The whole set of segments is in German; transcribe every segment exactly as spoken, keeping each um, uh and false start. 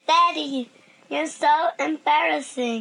Daddy, you're so embarrassing.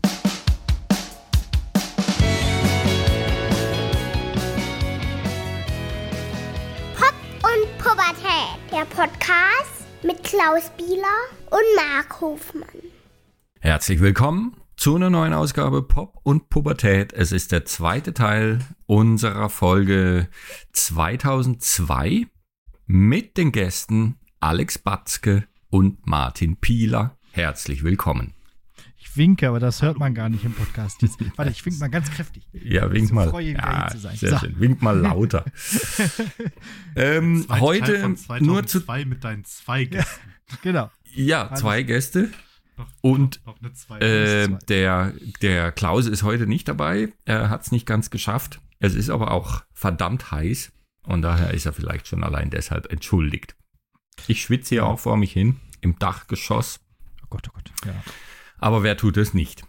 Pop und Pubertät, der Podcast mit Klaus Bieler und Marc Hofmann. Herzlich willkommen zu einer neuen Ausgabe Pop und Pubertät. Es ist der zweite Teil unserer Folge zweitausendzwei mit den Gästen Alex Batzke und Martin Pieler. Herzlich willkommen. Ich winke, aber das hört man gar nicht im Podcast. Jetzt, warte, ich wink mal ganz kräftig. Ja, wink so mal. Freue, Ja, zu sein. sehr So. schön. Wink mal lauter. ähm, heute nur zu zwei mit deinen zwei Gästen. Genau. Ja, zwei Gäste. Noch, Und noch eine zwei. äh, zwei. der, der Klaus ist heute nicht dabei. Er hat es nicht ganz geschafft. Es ist aber auch verdammt heiß. Und daher ist er vielleicht schon allein deshalb entschuldigt. Ich schwitze hier auch vor mich hin im Dachgeschoss. Oh Gott, oh Gott. Ja, Aber wer tut es nicht?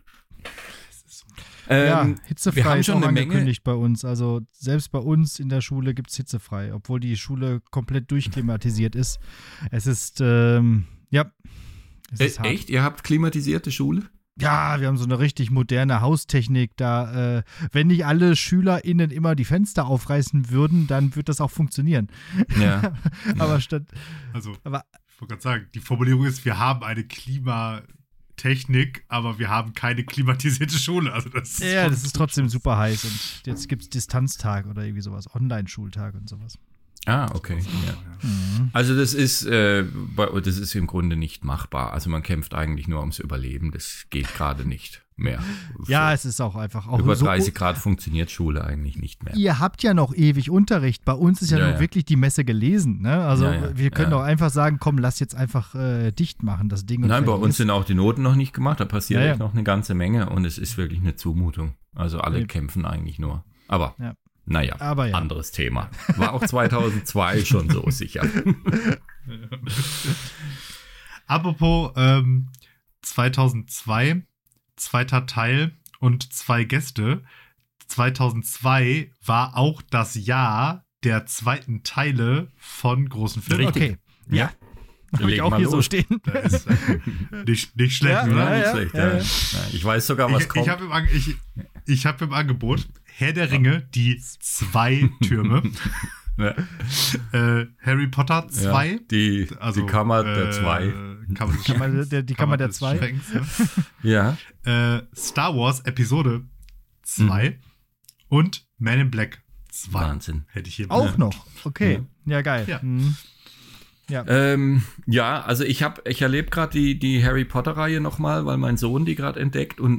ja Ähm, hitzefrei wir haben ist schon auch eine Menge. angekündigt bei uns. Also selbst bei uns in der Schule gibt es hitzefrei, obwohl die Schule komplett durchklimatisiert ist. Es ist, ähm, ja. Es Äh, ist hart. echt? Ihr habt klimatisierte Schule? Ja, wir haben so eine richtig moderne Haustechnik. Da, äh, wenn nicht alle SchülerInnen immer die Fenster aufreißen würden, dann würde das auch funktionieren. Ja. Aber statt. Also, Aber ich wollte gerade sagen, die Formulierung ist, wir haben eine Klimatechnik, aber wir haben keine klimatisierte Schule. Also das ist ja, schon- das ist trotzdem super heiß. Und jetzt gibt es Distanztag oder irgendwie sowas, Online-Schultag und sowas. Ah, okay. Ja. Also das ist, äh, bei- das ist im Grunde nicht machbar. Also man kämpft eigentlich nur ums Überleben. Das geht gerade nicht mehr. Ja, es ist auch einfach auch Über so. dreißig Grad funktioniert Schule eigentlich nicht mehr. Ihr habt ja noch ewig Unterricht. Bei uns ist ja, Ja, nur ja. wirklich die Messe gelesen. Ne? Also Ja, ja, wir können ja. doch einfach sagen, komm, lass jetzt einfach äh, dicht machen, das Ding. und Nein, bei fertig uns ist. sind auch die Noten noch nicht gemacht. Da passiert Ja, ja. echt noch eine ganze Menge und es ist wirklich eine Zumutung. Also alle Nee. kämpfen eigentlich nur. Aber Ja. naja, Aber ja. anderes Thema. War auch zweitausendzwei schon so sicher. Apropos ähm, zweitausendzwei, zweiter Teil und zwei Gäste. zweitausendzwei war auch das Jahr der zweiten Teile von großen Filmen. Richtig. Okay, ja. Habe ich Leg auch mal hier so los. stehen. Das ist, äh, nicht, nicht schlecht, Ja, oder? ja, Nicht ja. schlecht, ja, ja. ja. Ja, ich weiß sogar, was Ich, kommt. ich habe im, An- ich, ich hab im Angebot Herr der Ringe, die zwei Türme. Ja. äh, Harry Potter zwei. Ja, die, Also, die Kammer der äh, zwei. Kammer des Kammer Schreckens. der- die Kammer der des zwei. Schreckens, Ja. ja. äh, Star Wars Episode zwei und Man in Black zwei. Wahnsinn. Hätte ich hier Auch Ja. noch. Okay. Ja, geil. Ja. Mhm. Ja. Ähm, ja, also ich habe, ich erlebe gerade die, die Harry Potter-Reihe nochmal, weil mein Sohn die gerade entdeckt und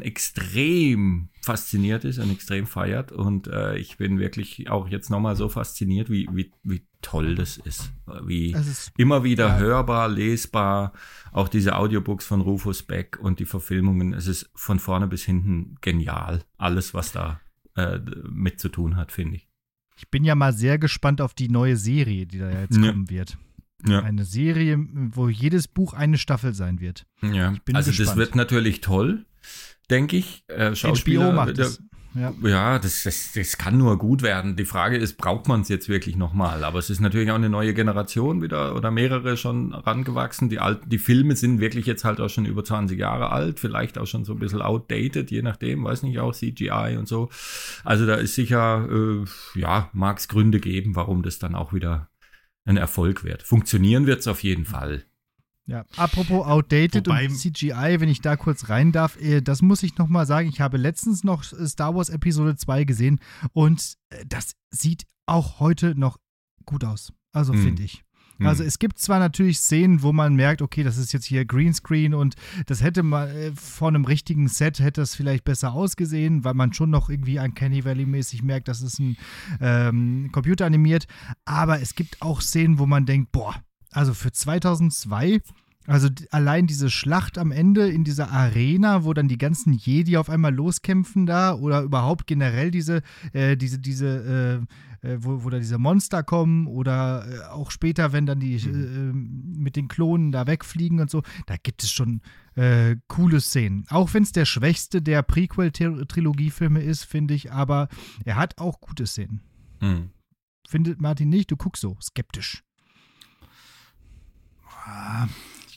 extrem fasziniert ist und extrem feiert. Und äh, ich bin wirklich auch jetzt nochmal so fasziniert, wie, wie, wie toll das ist. Wie Es ist- immer wieder ja. hörbar, lesbar. Auch diese Audiobooks von Rufus Beck und die Verfilmungen. Es ist von vorne bis hinten genial. Alles, was da äh, mit zu tun hat, finde ich. Ich bin ja mal sehr gespannt auf die neue Serie, die da jetzt Ja. kommen wird. Ja. Eine Serie, wo jedes Buch eine Staffel sein wird. Ja, bin also das gespannt. wird natürlich toll, denke ich. Äh, Schauspieler, H B O macht der- das. Ja. Ja, das, das, das kann nur gut werden. Die Frage ist, braucht man es jetzt wirklich nochmal? Aber es ist natürlich auch eine neue Generation wieder oder mehrere schon rangewachsen. Die alten, die Filme sind wirklich jetzt halt auch schon über zwanzig Jahre alt, vielleicht auch schon so ein bisschen outdated, je nachdem, weiß nicht, auch C G I und so. Also da ist sicher, äh, ja, mag es Gründe geben, warum das dann auch wieder ein Erfolg wird. Funktionieren wird es auf jeden Fall. Ja, apropos outdated Wobei- und C G I, wenn ich da kurz rein darf, äh, das muss ich noch mal sagen. Ich habe letztens noch Star Wars Episode zwei gesehen und äh, das sieht auch heute noch gut aus. Also Hm. finde ich. Also es gibt zwar natürlich Szenen, wo man merkt, okay, das ist jetzt hier Greenscreen und das hätte mal äh, vor einem richtigen Set hätte das vielleicht besser ausgesehen, weil man schon noch irgendwie Uncanny Valley-mäßig merkt, das ist ein ähm, Computer animiert. Aber es gibt auch Szenen, wo man denkt, boah, also für zweitausendzwei, also d- allein diese Schlacht am Ende in dieser Arena, wo dann die ganzen Jedi auf einmal loskämpfen da oder überhaupt generell diese, äh, diese, diese, äh, äh, wo, wo da diese Monster kommen oder äh, auch später, wenn dann die äh, mit den Klonen da wegfliegen und so, da gibt es schon äh, coole Szenen. Auch wenn es der schwächste der Prequel-Trilogie-Filme ist, finde ich, aber er hat auch gute Szenen. Mhm. Findet Martin nicht? Du guckst so skeptisch. Ah,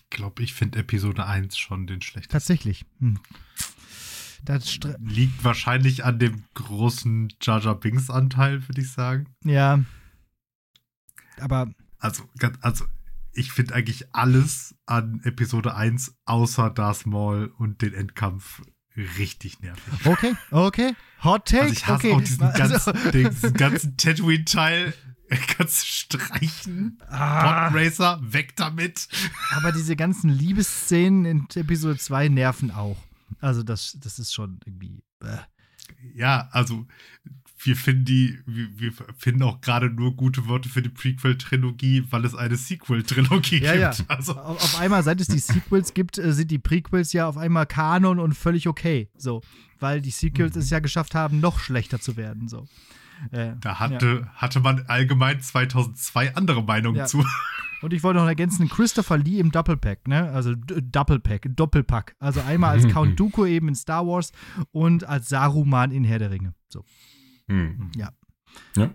Ich glaube, ich finde Episode eins schon den schlechtesten. Tatsächlich. Hm. Das stre- Liegt wahrscheinlich an dem großen Jar Jar Binks Anteil, würde ich sagen. ja. Aber Also, ganz- also ich finde eigentlich alles an Episode eins außer Darth Maul und den Endkampf richtig nervig. okay, okay. Hot Take. Also ich hasse okay. auch diesen Also- ganzen, den, diesen ganzen Tatooine-Teil. Kannst du streichen. Ah. Podracer, weg damit. Aber diese ganzen Liebesszenen in Episode zwei nerven auch. Also das, das ist schon irgendwie. Äh. Ja, also wir finden die, wir, wir finden auch gerade nur gute Worte für die Prequel-Trilogie, weil es eine Sequel-Trilogie Ja, ja. gibt. Also, Auf, auf einmal, seit es die Sequels gibt, äh, sind die Prequels ja auf einmal Kanon und völlig okay. So. Weil die Sequels Mhm. es ja geschafft haben, noch schlechter zu werden. So. Äh, da hatte, hatte man allgemein zweitausendzwei andere Meinungen Ja. zu. Und ich wollte noch ergänzen, Christopher Lee im Doppelpack, ne? Also D- Doppelpack, Doppelpack. Also einmal als Count Dooku eben in Star Wars und als Saruman in Herr der Ringe. So. Hm. Ja. Ja.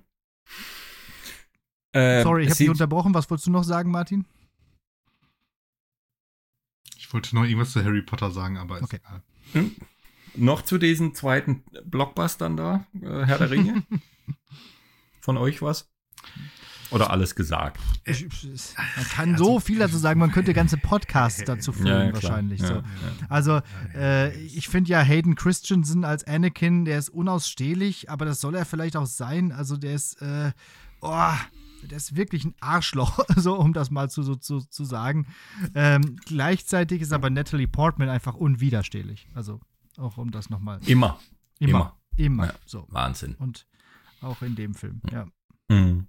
Ähm, Sorry, ich habe sie- dich unterbrochen. Was wolltest du noch sagen, Martin? Ich wollte noch irgendwas zu Harry Potter sagen, aber ist Okay. egal. Noch zu diesen zweiten Blockbustern da, äh, Herr der Ringe. Von euch was? Oder alles gesagt? Ich, man kann Also, so viel dazu sagen, man könnte ganze Podcasts dazu füllen, Ja, ja, klar. wahrscheinlich. Ja, So. ja. Also, äh, ich finde ja Hayden Christensen als Anakin, der ist unausstehlich, aber das soll er vielleicht auch sein. Also, der ist, äh, oh, der ist wirklich ein Arschloch, so, um das mal zu, so, zu, zu sagen. Ähm, gleichzeitig ist aber Natalie Portman einfach unwiderstehlich. Also, auch um das nochmal. Immer. Immer. Immer. Ja. So. Wahnsinn. Und auch in dem Film, ja. Mhm.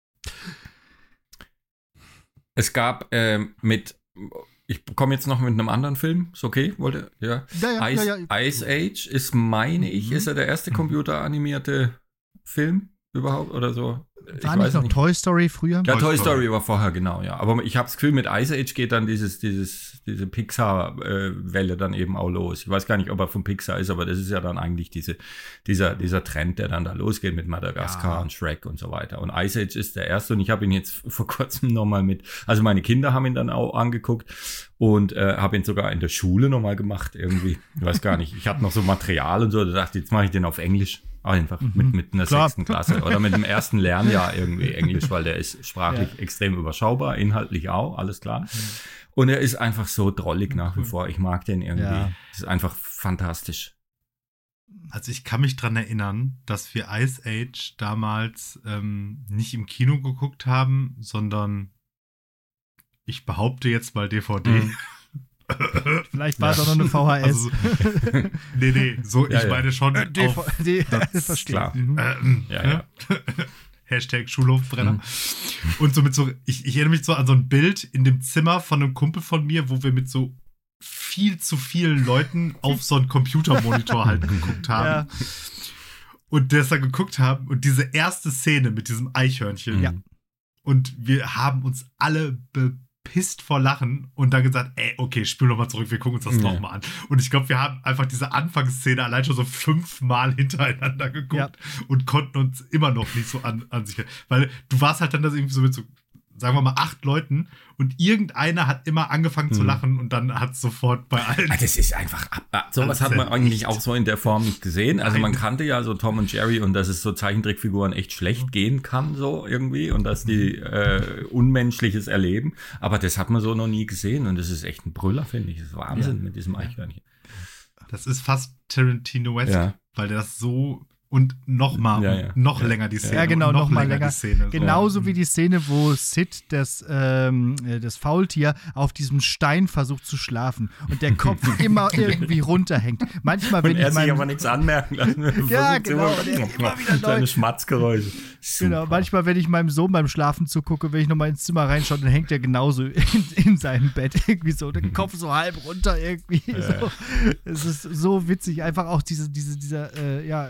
Es gab ähm, mit, ich komme jetzt noch mit einem anderen Film, ist okay, wollte, ja. Ja, ja, Ice, ja, ja. Ice Age ist, meine ich, Mhm. ist er der erste computeranimierte Film überhaupt oder so? Ich War nicht weiß noch nicht. Toy Story früher? Ja, Toy Toy Story. Story war vorher, genau, ja. Aber ich habe das Gefühl, mit Ice Age geht dann dieses, dieses, diese Pixar-Welle dann eben auch los. Ich weiß gar nicht, ob er von Pixar ist, aber das ist ja dann eigentlich diese, dieser, dieser Trend, der dann da losgeht mit Madagaskar Ja. und Shrek und so weiter. Und Ice Age ist der erste und ich habe ihn jetzt vor kurzem nochmal mit, also meine Kinder haben ihn dann auch angeguckt und äh, habe ihn sogar in der Schule nochmal gemacht irgendwie. Ich weiß gar nicht, ich hatte noch so Material und so, da dachte ich, jetzt mache ich den auf Englisch. Einfach mit, mit einer Klar. sechsten Klasse oder mit dem ersten Lernjahr irgendwie Englisch, weil der ist sprachlich Ja. extrem überschaubar, inhaltlich auch, alles klar. Und er ist einfach so drollig nach wie vor. Ich mag den irgendwie. Ja. Das ist einfach fantastisch. Also ich kann mich dran erinnern, dass wir Ice Age damals ähm, nicht im Kino geguckt haben, sondern ich behaupte jetzt mal D V D. Mhm. Vielleicht war es Ja. auch noch eine V H S. Also, nee, nee, so, Ja, ich ja. meine schon Äh, D V auf, D, Das verstehe. klar. Mhm. ähm, Ja, ne? ja. Hashtag Schulhofbrenner. Mhm. Und so mit so, ich, ich erinnere mich so an so ein Bild in dem Zimmer von einem Kumpel von mir, wo wir mit so viel zu vielen Leuten auf so einen Computermonitor halt geguckt haben. Ja. Und das da geguckt haben und diese erste Szene mit diesem Eichhörnchen. Ja. Und wir haben uns alle bepisst vor Lachen und dann gesagt, ey, okay, spiel noch mal zurück, wir gucken uns das Ja. noch mal an. Und ich glaube, wir haben einfach diese Anfangsszene allein schon so fünfmal hintereinander geguckt Ja. und konnten uns immer noch nicht so an, an sich. Weil du warst halt dann das irgendwie so mit so, sagen wir mal, acht Leuten und irgendeiner hat immer angefangen zu Mhm. lachen und dann hat es sofort bei allen. Ah, das ist einfach ab. ab- Sowas hat man eigentlich auch so in der Form nicht gesehen. Also man Nein. kannte ja so Tom und Jerry und dass es so Zeichentrickfiguren echt schlecht gehen kann, so irgendwie. Und dass die äh, Unmenschliches erleben. Aber das hat man so noch nie gesehen. Und das ist echt ein Brüller, finde ich. Das ist Wahnsinn mit diesem Eichhörnchen. Das ist fast Tarantino West, Ja. weil der das so und noch mal Ja, und ja. noch Ja. länger die Szene. Ja, genau, und noch mal länger. die Szene. Genauso wie die Szene, wo Sid, das, ähm, äh, das Faultier, auf diesem Stein versucht zu schlafen und der Kopf immer irgendwie runterhängt. Manchmal, wenn Und er ich sich aber mein, nichts anmerken lassen. Ja, Versucht genau, und er immer wieder neu. Kleine Schmatzgeräusche. Genau, Super. manchmal, wenn ich meinem Sohn beim Schlafen zugucke, wenn ich nochmal ins Zimmer reinschaue, dann hängt er genauso in, in seinem Bett irgendwie so, der Kopf so halb runter irgendwie. So. Es ist so witzig, einfach auch diese, diese, dieser, äh, ja,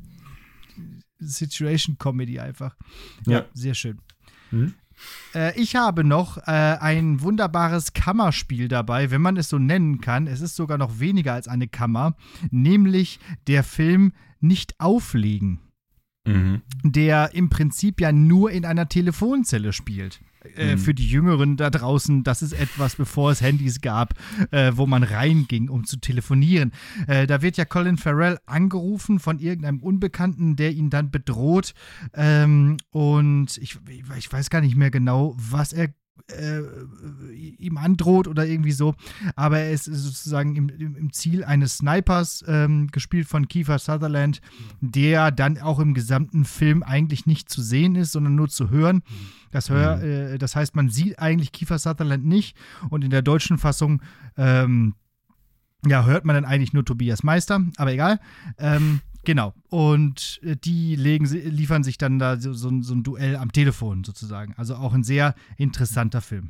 Situation-Comedy einfach. Ja, Ja. sehr schön. Mhm. Äh, ich habe noch äh, ein wunderbares Kammerspiel dabei, wenn man es so nennen kann. Es ist sogar noch weniger als eine Kammer, nämlich der Film Nicht auflegen, Mhm. der im Prinzip ja nur in einer Telefonzelle spielt. Äh, Mhm. Für die Jüngeren da draußen, das ist etwas, bevor es Handys gab, äh, wo man reinging, um zu telefonieren. Äh, da wird ja Colin Farrell angerufen von irgendeinem Unbekannten, der ihn dann bedroht. Ähm, und ich, ich weiß gar nicht mehr genau, was er Äh, ihm androht oder irgendwie so, aber er ist sozusagen im, im, im Ziel eines Snipers, ähm, gespielt von Kiefer Sutherland, der dann auch im gesamten Film eigentlich nicht zu sehen ist, sondern nur zu hören. Das, hör, äh, das heißt, man sieht eigentlich Kiefer Sutherland nicht, und in der deutschen Fassung ähm, ja, hört man dann eigentlich nur Tobias Meister, aber egal. Ähm, Genau, und äh, die legen, liefern sich dann da so, so, so ein Duell am Telefon sozusagen. Also auch ein sehr interessanter Film.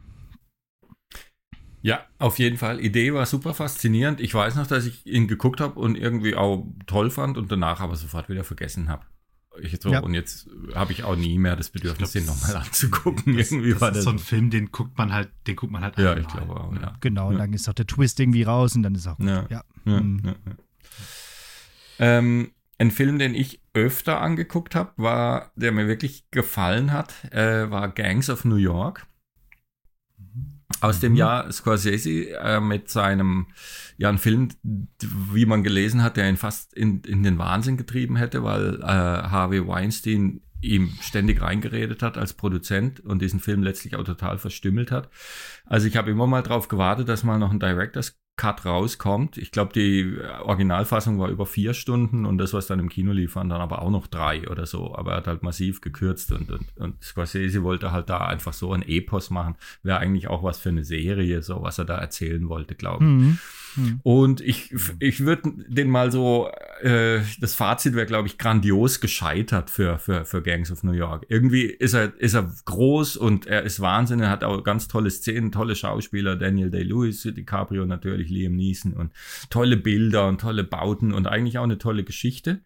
Ja, auf jeden Fall. Idee war super faszinierend. Ich weiß noch, dass ich ihn geguckt habe und irgendwie auch toll fand und danach aber sofort wieder vergessen habe. Ich so, Ja. Und jetzt habe ich auch nie mehr das Bedürfnis, Ich den glaub, nochmal anzugucken. Das, irgendwie das war ist das so ein Film, den guckt man halt, den guckt man halt Ja, einmal. ich glaube auch, ja. Genau, und Ja. dann ist auch der Twist irgendwie raus und dann ist auch gut. Ja. Ja. Ja, Mhm. ja, ja. Ähm, ein Film, den ich öfter angeguckt habe, war, der mir wirklich gefallen hat, äh, war Gangs of New York. Aus dem Mhm. Jahr Scorsese äh, mit seinem, ja, ein Film, wie man gelesen hat, der ihn fast in, in den Wahnsinn getrieben hätte, weil äh, Harvey Weinstein ihm ständig reingeredet hat als Produzent und diesen Film letztlich auch total verstümmelt hat. Also ich habe immer mal drauf gewartet, dass mal noch ein Director's Cut rauskommt. Ich glaube, die Originalfassung war über vier Stunden und das, was dann im Kino lief, waren dann aber auch noch drei oder so. Aber er hat halt massiv gekürzt und, und, und Scorsese wollte halt da einfach so ein Epos machen. Wäre eigentlich auch was für eine Serie, so was er da erzählen wollte, glaube ich. Mhm. Mhm. Und ich, ich würde den mal so, äh, das Fazit wäre, glaube ich, grandios gescheitert für, für, für Gangs of New York. Irgendwie ist er, ist er groß und er ist Wahnsinn, er hat auch ganz tolle Szenen, tolle Schauspieler, Daniel Day-Lewis, DiCaprio natürlich, Liam Neeson und tolle Bilder und tolle Bauten und eigentlich auch eine tolle Geschichte.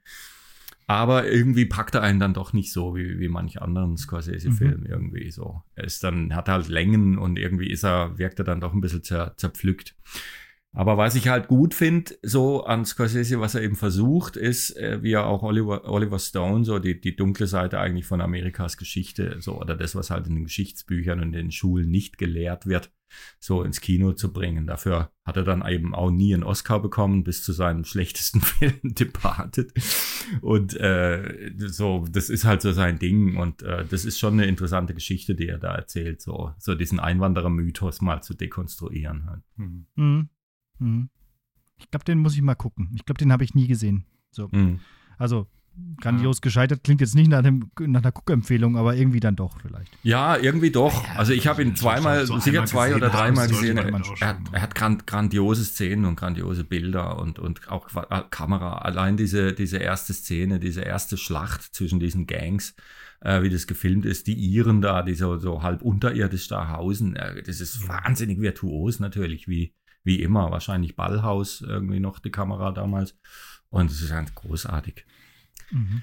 Aber irgendwie packt er einen dann doch nicht so wie, wie manch anderen Scorsese-Film Mhm. irgendwie so. Er ist dann, hat halt Längen und irgendwie ist er, wirkt er dann doch ein bisschen zer, zerpflückt. Aber was ich halt gut finde, so an Scorsese, was er eben versucht, ist, äh, wie er auch Oliver, Oliver Stone, so die, die dunkle Seite eigentlich von Amerikas Geschichte, so, oder das, was halt in den Geschichtsbüchern und in den Schulen nicht gelehrt wird, so ins Kino zu bringen. Dafür hat er dann eben auch nie einen Oscar bekommen, bis zu seinem schlechtesten Film Departed. Und äh, so, das ist halt so sein Ding. Und äh, das ist schon eine interessante Geschichte, die er da erzählt, so, so diesen Einwanderer-Mythos mal zu dekonstruieren. Halt. Mhm. Mhm. Mhm. Ich glaube, den muss ich mal gucken. Ich glaube, den habe ich nie gesehen. So. Mhm. Also, grandios gescheitert klingt jetzt nicht nach, dem, nach einer Guckempfehlung, aber irgendwie dann doch vielleicht. Ja, irgendwie doch. Also ich habe ihn zweimal, so sicher einmal zwei gesehen oder haben, dreimal sollte gesehen. man Er, auch schon er hat, er hat grand, grandiose Szenen und grandiose Bilder und, und auch Qua- Kamera. Allein diese, diese erste Szene, diese erste Schlacht zwischen diesen Gangs, äh, wie das gefilmt ist, die Iren da, die so, so halb unterirdisch da hausen. Äh, das ist wahnsinnig virtuos natürlich, wie, wie immer. Wahrscheinlich Ballhaus irgendwie noch die Kamera damals. Und es ist ganz großartig. Mhm.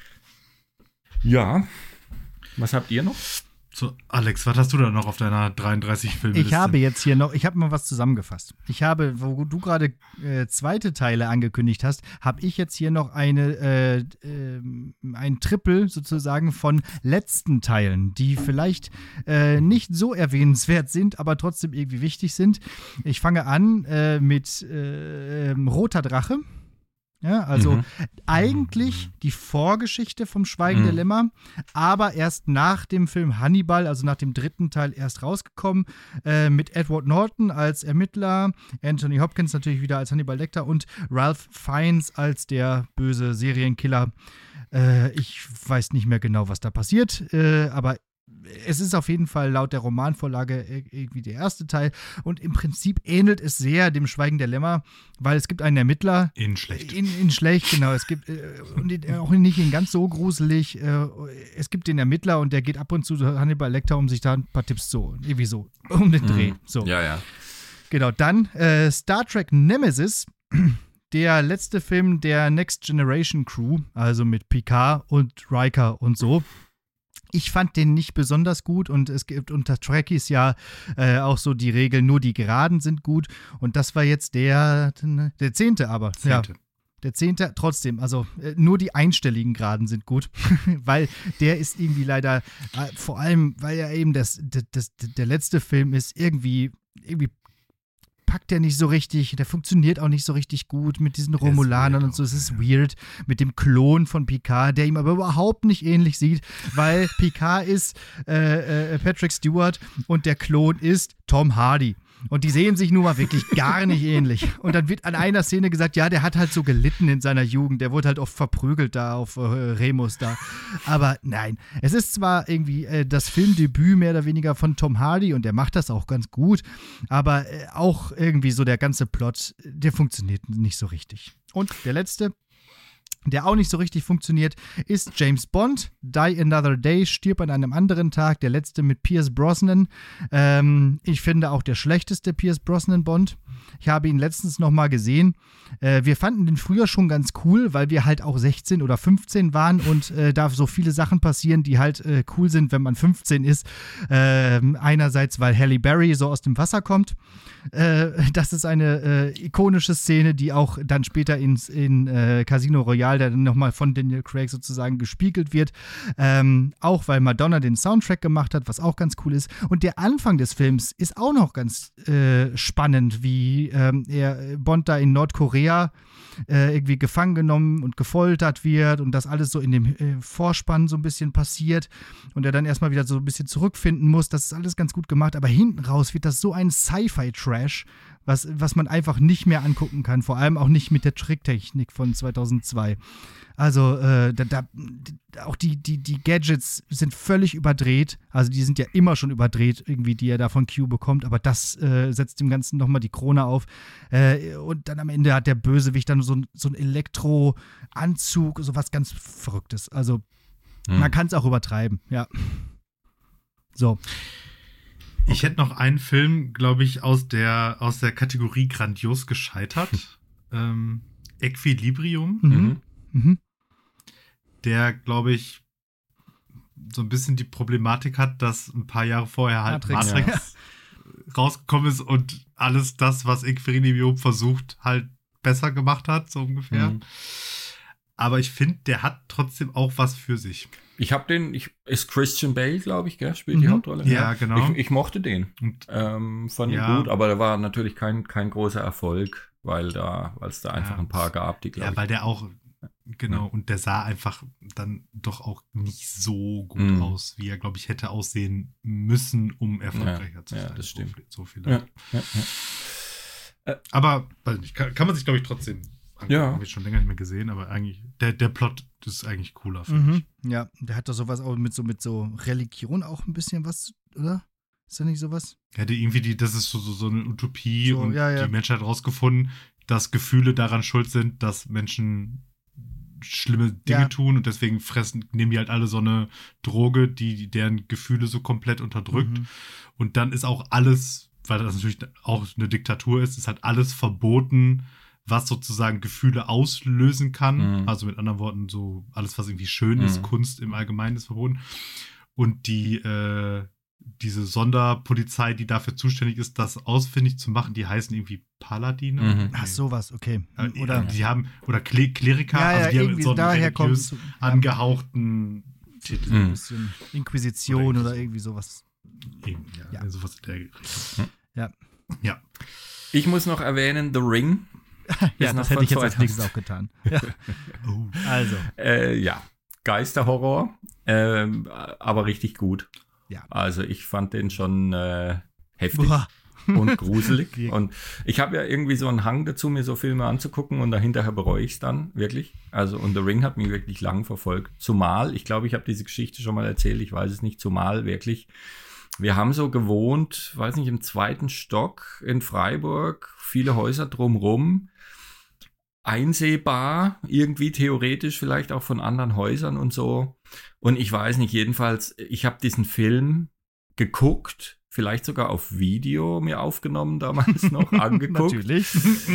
Ja. Was habt ihr noch? So, Alex, was hast du da noch auf deiner dreiunddreißig Filme? Ich habe jetzt hier noch, ich habe mal was zusammengefasst. Ich habe, wo du gerade äh, zweite Teile angekündigt hast, habe ich jetzt hier noch eine, äh, äh, ein Triple sozusagen von letzten Teilen, die vielleicht äh, nicht so erwähnenswert sind, aber trotzdem irgendwie wichtig sind. Ich fange an äh, mit äh, Roter Drache. Ja, also Mhm. eigentlich die Vorgeschichte vom Schweigen Mhm. der Lämmer, aber erst nach dem Film Hannibal, also nach dem dritten Teil, erst rausgekommen, äh, mit Edward Norton als Ermittler, Anthony Hopkins natürlich wieder als Hannibal Lecter und Ralph Fiennes als der böse Serienkiller. Äh, ich weiß nicht mehr genau, was da passiert, äh, aber es ist auf jeden Fall laut der Romanvorlage irgendwie der erste Teil und im Prinzip ähnelt es sehr dem Schweigen der Lämmer, weil es gibt einen Ermittler. In schlecht. In, in schlecht, genau. Es gibt, äh, und in, auch nicht in ganz so gruselig, äh, es gibt den Ermittler und der geht ab und zu zu Hannibal Lecter, um sich da ein paar Tipps zu holen. Irgendwie so, um den Dreh. So. Ja, ja. Genau, dann äh, Star Trek Nemesis, der letzte Film der Next Generation Crew, also mit Picard und Riker und so. Ich fand den nicht besonders gut und es gibt unter Trekkies ja äh, auch so die Regel, nur die Geraden sind gut und das war jetzt der, der zehnte aber. Zehnte. Ja. Der zehnte, trotzdem, also äh, nur die einstelligen Graden sind gut, weil der ist irgendwie leider, äh, vor allem, weil ja eben das, das, das, der letzte Film ist, irgendwie, irgendwie packt der nicht so richtig, der funktioniert auch nicht so richtig gut mit diesen Romulanern und so, es ist weird, mit dem Klon von Picard, der ihm aber überhaupt nicht ähnlich sieht, weil Picard ist äh, äh, Patrick Stewart und der Klon ist Tom Hardy. Und die sehen sich nun mal wirklich gar nicht ähnlich. Und dann wird an einer Szene gesagt, ja, der hat halt so gelitten in seiner Jugend. Der wurde halt oft verprügelt da auf äh, Remus da. Aber nein, es ist zwar irgendwie äh, das Filmdebüt mehr oder weniger von Tom Hardy und der macht das auch ganz gut, aber äh, auch irgendwie so der ganze Plot, der funktioniert nicht so richtig. Und der letzte, der auch nicht so richtig funktioniert, ist James Bond. Die Another Day, stirbt an einem anderen Tag. Der letzte mit Pierce Brosnan. Ähm, ich finde auch der schlechteste Pierce Brosnan Bond. Ich habe ihn letztens noch mal gesehen. Äh, wir fanden den früher schon ganz cool, weil wir halt auch sechzehn oder fünfzehn waren und äh, da so viele Sachen passieren, die halt äh, cool sind, wenn man fünfzehn ist. Äh, einerseits, weil Halle Berry so aus dem Wasser kommt. Äh, das ist eine äh, ikonische Szene, die auch dann später ins, in äh, Casino Royale, der dann nochmal von Daniel Craig sozusagen gespiegelt wird. Ähm, auch weil Madonna den Soundtrack gemacht hat, was auch ganz cool ist. Und der Anfang des Films ist auch noch ganz äh, spannend, wie ähm, er Bond da in Nordkorea äh, irgendwie gefangen genommen und gefoltert wird und das alles so in dem äh, Vorspann so ein bisschen passiert und er dann erstmal wieder so ein bisschen zurückfinden muss. Das ist alles ganz gut gemacht, aber hinten raus wird das so ein Sci-Fi-Trash, was, was man einfach nicht mehr angucken kann, vor allem auch nicht mit der Tricktechnik von zweitausendzwei. Also äh, da, da, auch die, die, die Gadgets sind völlig überdreht, also die sind ja immer schon überdreht, irgendwie, die er da von Q bekommt, aber das äh, setzt dem Ganzen nochmal die Krone auf. Äh, und dann am Ende hat der Bösewicht dann so, so einen Elektroanzug, so was ganz Verrücktes. Also hm. man kann es auch übertreiben, ja. So. Ich hätte noch einen Film, glaube ich, aus der, aus der Kategorie grandios gescheitert. ähm, Equilibrium. Mhm. Mhm. Der, glaube ich, so ein bisschen die Problematik hat, dass ein paar Jahre vorher halt Matrix, Matrix ja. rausgekommen ist und alles das, was Equilibrium versucht, halt besser gemacht hat, so ungefähr. Mhm. Aber ich finde, der hat trotzdem auch was für sich. Ich habe den, ich, ist Christian Bale, glaube ich, gell, spielt Mhm. die Hauptrolle. Ja, ja. genau. Ich, ich mochte den. Und, ähm, fand ja. ihn gut, aber der war natürlich kein, kein großer Erfolg, weil da, weil es da einfach Ja. ein paar gab, die, glaube ja, ich. weil der auch, genau, Ja. und der sah einfach dann doch auch nicht so gut Mhm. aus, wie er, glaube ich, hätte aussehen müssen, um erfolgreicher Ja, zu ja, sein. das stimmt. So, so viel. Ja, ja, ja. Aber, weiß nicht, kann, kann man sich, glaube ich, trotzdem angucken. Ja. Habe ich schon länger nicht mehr gesehen, aber eigentlich, der, der Plot ist eigentlich cooler, finde Mhm. ich. Ja, der hat doch sowas auch mit so, mit so Religion auch ein bisschen was, oder? Ist da nicht sowas? Er hatte irgendwie die, das ist so, so, so eine Utopie So, und ja, ja. die Menschheit hat herausgefunden, dass Gefühle daran schuld sind, dass Menschen schlimme Dinge Ja. tun und deswegen fressen, nehmen die halt alle so eine Droge, die deren Gefühle so komplett unterdrückt. Mhm. Und dann ist auch alles, weil das natürlich auch eine Diktatur ist, ist halt alles verboten, was sozusagen Gefühle auslösen kann. Mhm. Also mit anderen Worten, so alles, was irgendwie schön Mhm. ist, Kunst im Allgemeinen ist verboten. Und die, äh, diese Sonderpolizei, die dafür zuständig ist, das ausfindig zu machen, die heißen irgendwie Paladine. Mhm. Ach, sowas, okay. Äh, Oder, die haben, oder Kle Kleriker, ja, ja, also die haben irgendwie so einen daher kommt religiös es. angehauchten Titel. Mhm. Ein bisschen Inquisition Oder oder irgendwie irgendwie sowas. Irgendwie, ja, Ja. sowas in der Richtung. Ja. Ja. Ich muss noch erwähnen, The Ring. Ja, Ist noch das hätte von ich jetzt als zweitausend. nächstes auch getan. Ja. Oh. Also, Äh, ja, Geisterhorror, ähm, aber richtig gut. Ja. Also ich fand den schon äh, heftig boah. und gruselig. Wirklich. Und ich habe ja irgendwie so einen Hang dazu, mir so Filme anzugucken und dahinterher bereue ich es dann wirklich. Also und The Ring hat mich wirklich lang verfolgt. Zumal, ich glaube, ich habe diese Geschichte schon mal erzählt, ich weiß es nicht, zumal wirklich. Wir haben so gewohnt, weiß nicht, im zweiten Stock in Freiburg, viele Häuser drumrum, einsehbar, irgendwie theoretisch vielleicht auch von anderen Häusern und so. Und ich weiß nicht, jedenfalls, ich habe diesen Film geguckt, vielleicht sogar auf Video mir aufgenommen damals noch, angeguckt. Natürlich.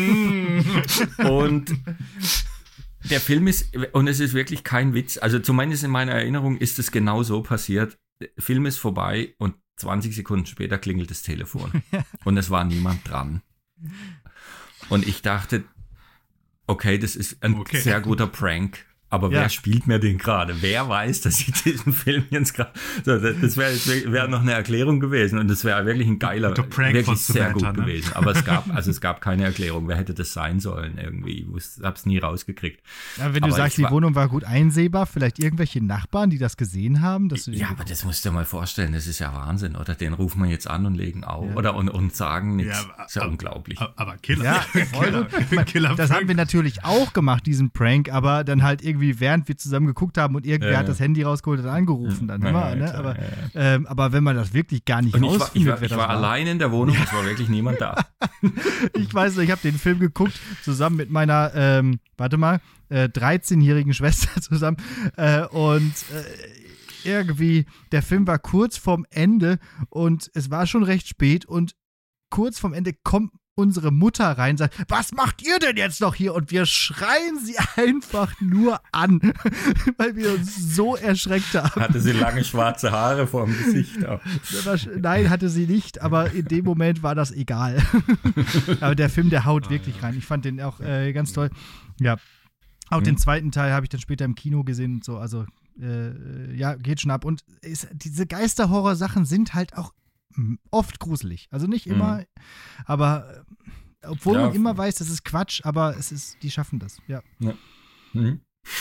Und der Film ist, und es ist wirklich kein Witz, also zumindest in meiner Erinnerung ist es genau so passiert. Der Film ist vorbei und zwanzig Sekunden später klingelt das Telefon. Und es war niemand dran. Und ich dachte, okay, das ist ein Okay. sehr guter Prank. Aber Ja. wer spielt mir den gerade? Wer weiß, dass ich diesen Film jetzt gerade... So, das wäre wär noch eine Erklärung gewesen und das wäre wirklich ein geiler, Der Prank wirklich von sehr Samantha, gut ne? gewesen. Aber es gab, also es gab keine Erklärung. Wer hätte das sein sollen irgendwie? Ich hab's nie rausgekriegt. Ja, wenn du Aber sagst, ich die war- Wohnung war gut einsehbar, vielleicht irgendwelche Nachbarn, die das gesehen haben, dass du die Ja, aber das musst du dir mal vorstellen. Das ist ja Wahnsinn, oder? Den rufen wir jetzt an und legen auf. Ja. Oder und, und sagen nichts. Ja, Das ist ja aber- unglaublich. Aber Killer. Ja, voll Killer, gut. Killer Das haben wir natürlich auch gemacht, diesen Prank, aber dann halt irgendwie, während wir zusammen geguckt haben und irgendwer Ja, hat ja. das Handy rausgeholt und angerufen, dann Ja, immer, ja, ne? klar, aber, ja, ähm, aber wenn man das wirklich gar nicht Und ich war, ich rausfindet, war, wer ich das war allein in der Wohnung, es war wirklich niemand da. Ich weiß nicht, ich habe den Film geguckt, zusammen mit meiner, ähm, warte mal, äh, dreizehnjährigen Schwester zusammen äh, und äh, irgendwie, der Film war kurz vorm Ende und es war schon recht spät und kurz vorm Ende kommt unsere Mutter rein und sagt, was macht ihr denn jetzt noch hier? Und wir schreien sie einfach nur an, weil wir uns so erschreckt haben. Hatte sie lange schwarze Haare vor dem Gesicht. Auch. Nein, hatte sie nicht, aber in dem Moment war das egal. Aber der Film, der haut wirklich rein. Ich fand den auch äh, ganz toll. Ja. Auch Mhm. den zweiten Teil habe ich dann später im Kino gesehen und so. Also, äh, ja, geht schon ab. Und ist, diese Geisterhorror-Sachen sind halt auch mm, oft gruselig. Also nicht immer, Mhm. aber äh, obwohl Ja. man immer weiß, das ist Quatsch, aber es ist, die schaffen das, ja. Mhm.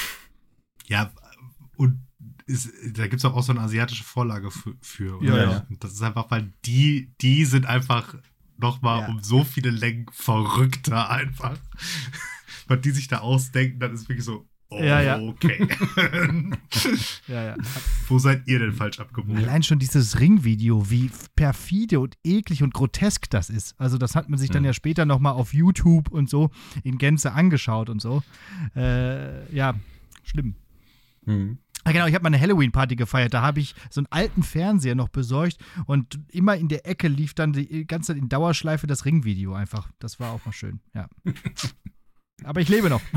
Ja, und ist, da gibt es auch, auch so eine asiatische Vorlage für. für Ja, oder? ja. Und das ist einfach, weil die, die sind einfach nochmal Ja. um so viele Längen verrückter einfach. Weil die sich da ausdenken, dann ist wirklich so, oh, Ja, ja. okay. Ja, ja. Wo seid ihr denn falsch abgebogen? Allein schon dieses Ringvideo, wie perfide und eklig und grotesk das ist. Also das hat man sich dann Mhm. ja später nochmal auf YouTube und so in Gänze angeschaut und so. Äh, ja, schlimm. Mhm. Ah, genau, ich habe mal eine Halloween-Party gefeiert. Da habe ich so einen alten Fernseher noch besorgt und immer in der Ecke lief dann die ganze Zeit in Dauerschleife das Ringvideo einfach. Das war auch mal schön, ja. Aber ich lebe noch.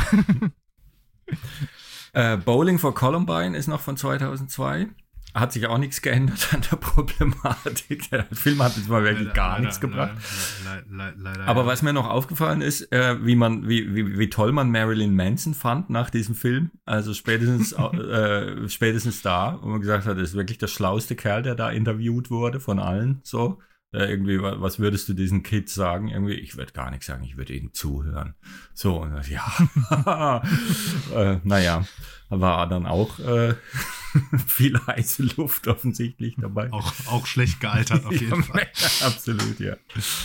Äh, Bowling for Columbine ist noch von zweitausendzwei. Hat sich auch nichts geändert an der Problematik. Der Film hat jetzt mal wirklich Leider, gar leider, nichts gebracht. Leider, leider, leider, Aber ja. was mir noch aufgefallen ist, äh, wie man, wie, wie, wie toll man Marilyn Manson fand nach diesem Film. Also spätestens, äh, spätestens da, wo man gesagt hat, das ist wirklich der schlauste Kerl, der da interviewt wurde von allen. So, äh, irgendwie, wa- was würdest du diesen Kids sagen? Irgendwie, ich würde gar nichts sagen, ich würde ihnen zuhören. So, und das, ja, äh, naja, war dann auch äh, viel heiße Luft offensichtlich dabei. Auch, auch schlecht gealtert auf jeden Ja, Fall. Absolut, ja.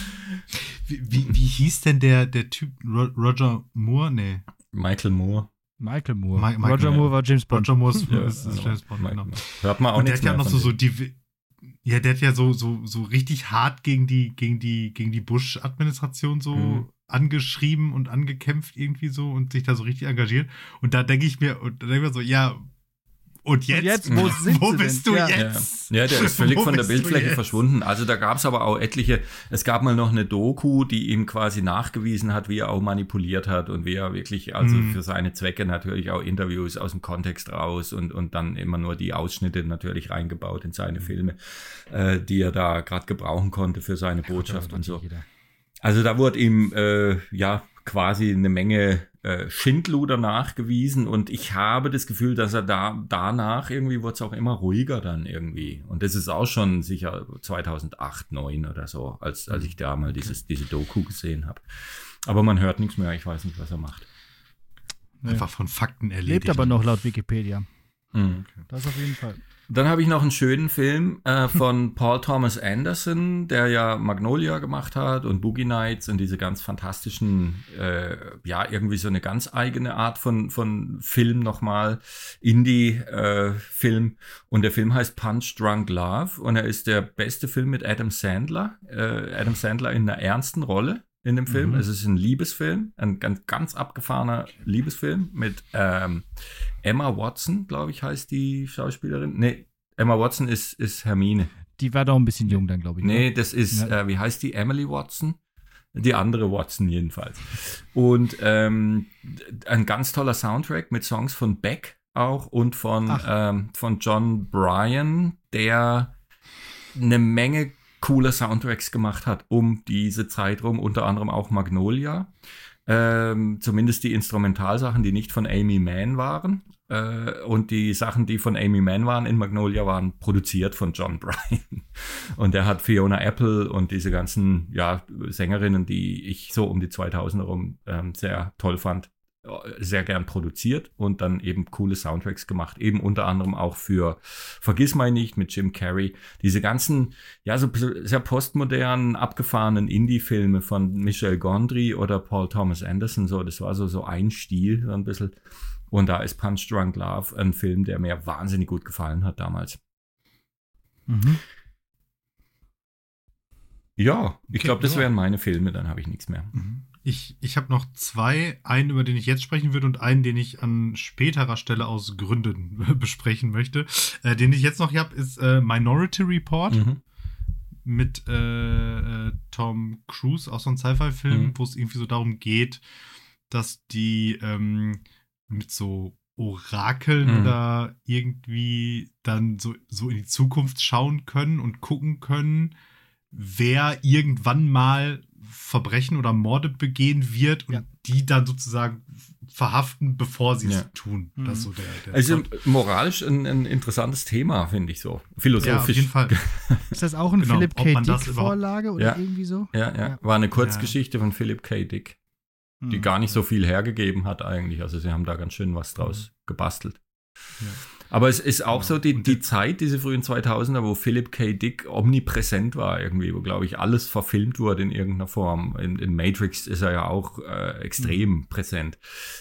Wie, wie, wie hieß denn der, der Typ? Ro- Roger Moore? Nee. Michael Moore. Michael Moore. Mi- Michael- Roger Moore war James Bond. Roger Moore ist, Ja, ist, ist James Bond, Michael genau. Moore. Hört man auch Und der nichts hat ja mehr noch von so, so dem. die. Ja, der hat ja so, so, so richtig hart gegen die, gegen die, gegen die Bush-Administration so Mhm. angeschrieben und angekämpft irgendwie so und sich da so richtig engagiert. Und da denke ich mir, und da denke ich mir so, ja, und jetzt? jetzt, wo sind wo sie bist denn? du Ja. jetzt? Ja, der ist völlig Wo von der bist du Bildfläche jetzt? verschwunden. Also da gab es aber auch etliche, es gab mal noch eine Doku, die ihm quasi nachgewiesen hat, wie er auch manipuliert hat und wie er wirklich, also Mhm. für seine Zwecke natürlich auch Interviews aus dem Kontext raus und, und dann immer nur die Ausschnitte natürlich reingebaut in seine Filme, äh, die er da gerade gebrauchen konnte für seine Botschaft und so. Jeder. Also da wurde ihm äh, ja quasi eine Menge äh, Schindluder nachgewiesen und ich habe das Gefühl, dass er da danach irgendwie wurde es auch immer ruhiger dann irgendwie. Und das ist auch schon sicher zweitausendacht, neun oder so, als, als ich da mal dieses, diese Doku gesehen habe. Aber man hört nichts mehr, ich weiß nicht, was er macht. Einfach von Fakten erledigt. Lebt aber noch laut Wikipedia. Mhm. Das auf jeden Fall. Dann habe ich noch einen schönen Film äh, von Paul Thomas Anderson, der ja Magnolia gemacht hat und Boogie Nights und diese ganz fantastischen, äh, ja, irgendwie so eine ganz eigene Art von, von Film nochmal, Indie-Film. Und der Film heißt Punch Drunk Love und er ist der beste Film mit Adam Sandler. Äh, Adam Sandler in einer ernsten Rolle in dem Film. Mhm. Es ist ein Liebesfilm, ein ganz, ganz abgefahrener Liebesfilm mit ähm, Emma Watson, glaube ich, heißt die Schauspielerin. Nee, Emma Watson ist, ist Hermine. Die war doch ein bisschen jung dann, glaube ich. Nee, oder? das ist, Ja. äh, wie heißt die? Emily Watson? Die andere Watson jedenfalls. Und ähm, ein ganz toller Soundtrack mit Songs von Beck auch und von, Ach. ähm, von John Bryan, der eine Menge coole Soundtracks gemacht hat um diese Zeit rum, unter anderem auch Magnolia. Ähm, zumindest die Instrumentalsachen, die nicht von Amy Mann waren. Äh, und die Sachen, die von Amy Mann waren in Magnolia, waren produziert von John Bryan. Und er hat Fiona Apple und diese ganzen ja, Sängerinnen, die ich so um die zweitausender rum ähm, sehr toll fand, sehr gern produziert und dann eben coole Soundtracks gemacht, eben unter anderem auch für Vergissmeinnicht mit Jim Carrey. Diese ganzen, ja, so sehr postmodernen, abgefahrenen Indie-Filme von Michel Gondry oder Paul Thomas Anderson, so, das war so, so ein Stil, so ein bisschen. Und da ist Punch Drunk Love ein Film, der mir wahnsinnig gut gefallen hat damals. Mhm. Ja, ich Okay, glaube, das ja. wären meine Filme, dann habe ich nichts mehr. Ich, ich habe noch zwei, einen, über den ich jetzt sprechen würde und einen, den ich an späterer Stelle aus Gründen besprechen möchte. Äh, den ich jetzt noch habe, ist äh, Minority Report Mhm. mit äh, äh, Tom Cruise, auch so ein Sci-Fi-Film, Mhm. wo es irgendwie so darum geht, dass die ähm, mit so Orakeln Mhm. oder irgendwie dann so, so in die Zukunft schauen können und gucken können, wer irgendwann mal Verbrechen oder Morde begehen wird und Ja. die dann sozusagen verhaften, bevor sie Ja. es tun. Mhm. Das ist so der, der Also Plot. moralisch ein, ein interessantes Thema, finde ich so. Ja, auf Philosophisch. jeden Fall. Ist das auch eine Genau, Philip ob K. man das Dick überhaupt- Vorlage oder Ja. irgendwie so? Ja, ja, Ja. war eine Kurzgeschichte von Philip K. Dick, die Hm. gar nicht so viel hergegeben hat eigentlich. Also sie haben da ganz schön was draus gebastelt. Ja. Aber es ist auch Genau. so die, Und die der- Zeit, diese frühen zweitausender, wo Philip K. Dick omnipräsent war irgendwie, wo, glaube ich, alles verfilmt wurde in irgendeiner Form. In, in Matrix ist er ja auch äh, extrem Mhm. präsent.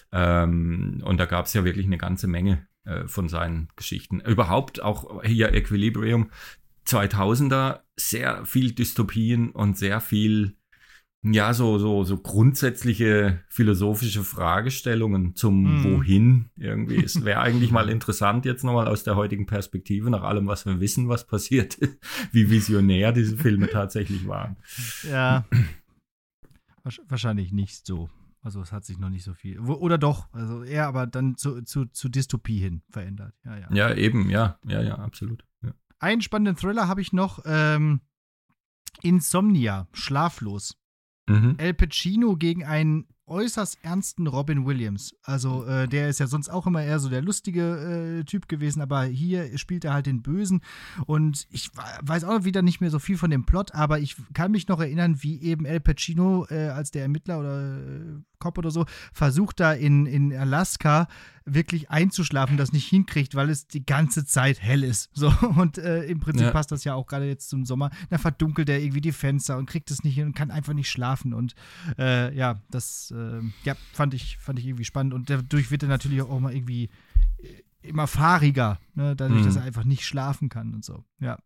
Ähm, und da gab es ja wirklich eine ganze Menge äh, von seinen Geschichten. Überhaupt auch hier Equilibrium, zweitausender, sehr viel Dystopien und sehr viel ja, so, so, so grundsätzliche philosophische Fragestellungen zum Mhm. Wohin irgendwie. Es wäre eigentlich mal interessant, jetzt nochmal aus der heutigen Perspektive, nach allem, was wir wissen, was passiert ist, wie visionär diese Filme tatsächlich waren. Ja. Wasch- Wahrscheinlich nicht so. Also es hat sich noch nicht so viel. Wo- Oder doch, also eher aber dann zu, zu, zu Dystopie hin verändert. Ja, ja. Ja, eben, ja, ja, ja, absolut. Ja. Einen spannenden Thriller habe ich noch. Ähm, Insomnia, Schlaflos. Mhm. Al Pacino gegen einen äußerst ernsten Robin Williams. Also äh, der ist ja sonst auch immer eher so der lustige äh, Typ gewesen, aber hier spielt er halt den Bösen und ich weiß auch wieder nicht mehr so viel von dem Plot, aber ich kann mich noch erinnern, wie eben Al Pacino äh, als der Ermittler oder äh, Cop oder so versucht da in, in Alaska wirklich einzuschlafen, das nicht hinkriegt, weil es die ganze Zeit hell ist. So, und äh, im Prinzip Ja. passt das ja auch gerade jetzt zum Sommer. Da verdunkelt er irgendwie die Fenster und kriegt es nicht hin und kann einfach nicht schlafen. Und äh, ja, das äh, ja, fand ich, fand ich irgendwie spannend. Und dadurch wird er natürlich auch mal irgendwie äh, immer fahriger, ne? Dadurch, Mhm. dass er einfach nicht schlafen kann und so. Ja,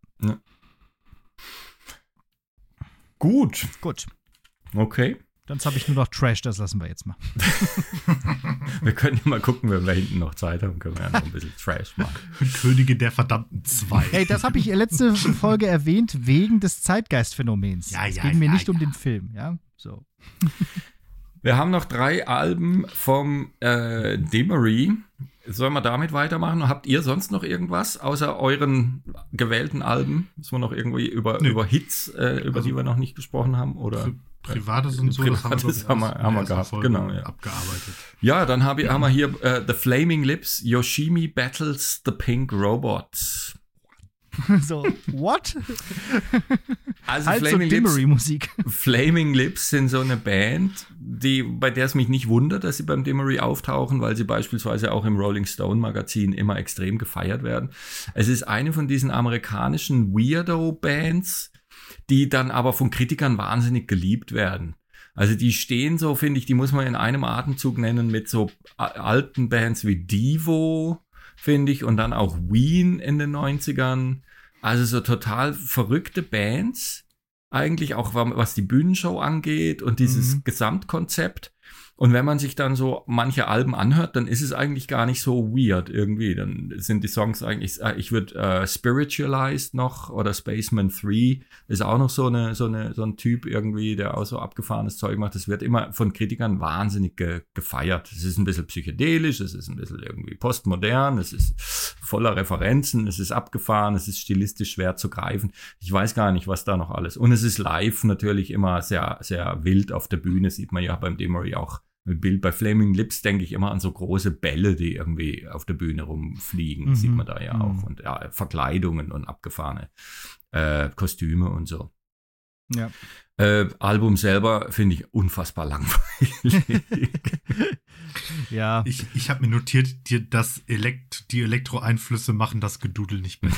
Gut, gut. okay. Sonst habe ich nur noch Trash, das lassen wir jetzt mal. Wir können ja mal gucken, wenn wir hinten noch Zeit haben, können wir ja noch ein bisschen Trash machen. Könige der verdammten zwei. Hey, das habe ich letzte Folge erwähnt, wegen des Zeitgeistphänomens. Ja, es ja, ging mir ja, nicht um ja. den Film, ja. So. Wir haben noch drei Alben vom äh, Demery. Sollen wir damit weitermachen? Habt ihr sonst noch irgendwas außer euren gewählten Alben? Müssen wir noch irgendwie über, Nö. über Hits, äh, über Also- die wir noch nicht gesprochen haben? Oder? Pri Privates und so, das haben wir, Privates glaub ich, haben wir- erst in haben wir der ersten gehabt, Folge genau, ja. abgearbeitet. Ja, dann hab ich, haben wir hier äh, The Flaming Lips, Yoshimi Battles the Pink Robot. So, what? Also halt so Flaming Lips, Demery-Musik. Flaming Lips sind so eine Band, die, bei der es mich nicht wundert, dass sie beim Demery auftauchen, weil sie beispielsweise auch im Rolling Stone Magazin immer extrem gefeiert werden. Es ist eine von diesen amerikanischen Weirdo-Bands, die dann aber von Kritikern wahnsinnig geliebt werden. Also die stehen so, finde ich, die muss man in einem Atemzug nennen mit so a- alten Bands wie Devo, finde ich, und dann auch Ween in den neunzigern. Also so total verrückte Bands, eigentlich auch was die Bühnenshow angeht und dieses Mhm. Gesamtkonzept. Und wenn man sich dann so manche Alben anhört, dann ist es eigentlich gar nicht so weird irgendwie. Dann sind die Songs eigentlich, ich würde äh, Spiritualized noch oder Spaceman drei ist auch noch so eine so eine so ein Typ irgendwie, der auch so abgefahrenes Zeug macht. Das wird immer von Kritikern wahnsinnig ge- gefeiert. Es ist ein bisschen psychedelisch, es ist ein bisschen irgendwie postmodern, es ist voller Referenzen, es ist abgefahren, es ist stilistisch schwer zu greifen. Ich weiß gar nicht, was da noch alles. Und es ist live natürlich immer sehr sehr wild auf der Bühne, sieht man ja beim Demery auch. Ein Bild bei Flaming Lips denke ich immer an so große Bälle, die irgendwie auf der Bühne rumfliegen. Mhm. Sieht man da ja auch. Und ja, Verkleidungen und abgefahrene äh, Kostüme und so. Ja. Äh, Album selber finde ich unfassbar langweilig. Ja. Ich, ich habe mir notiert, dir das Elekt- die Elektroeinflüsse machen das Gedudel nicht mehr.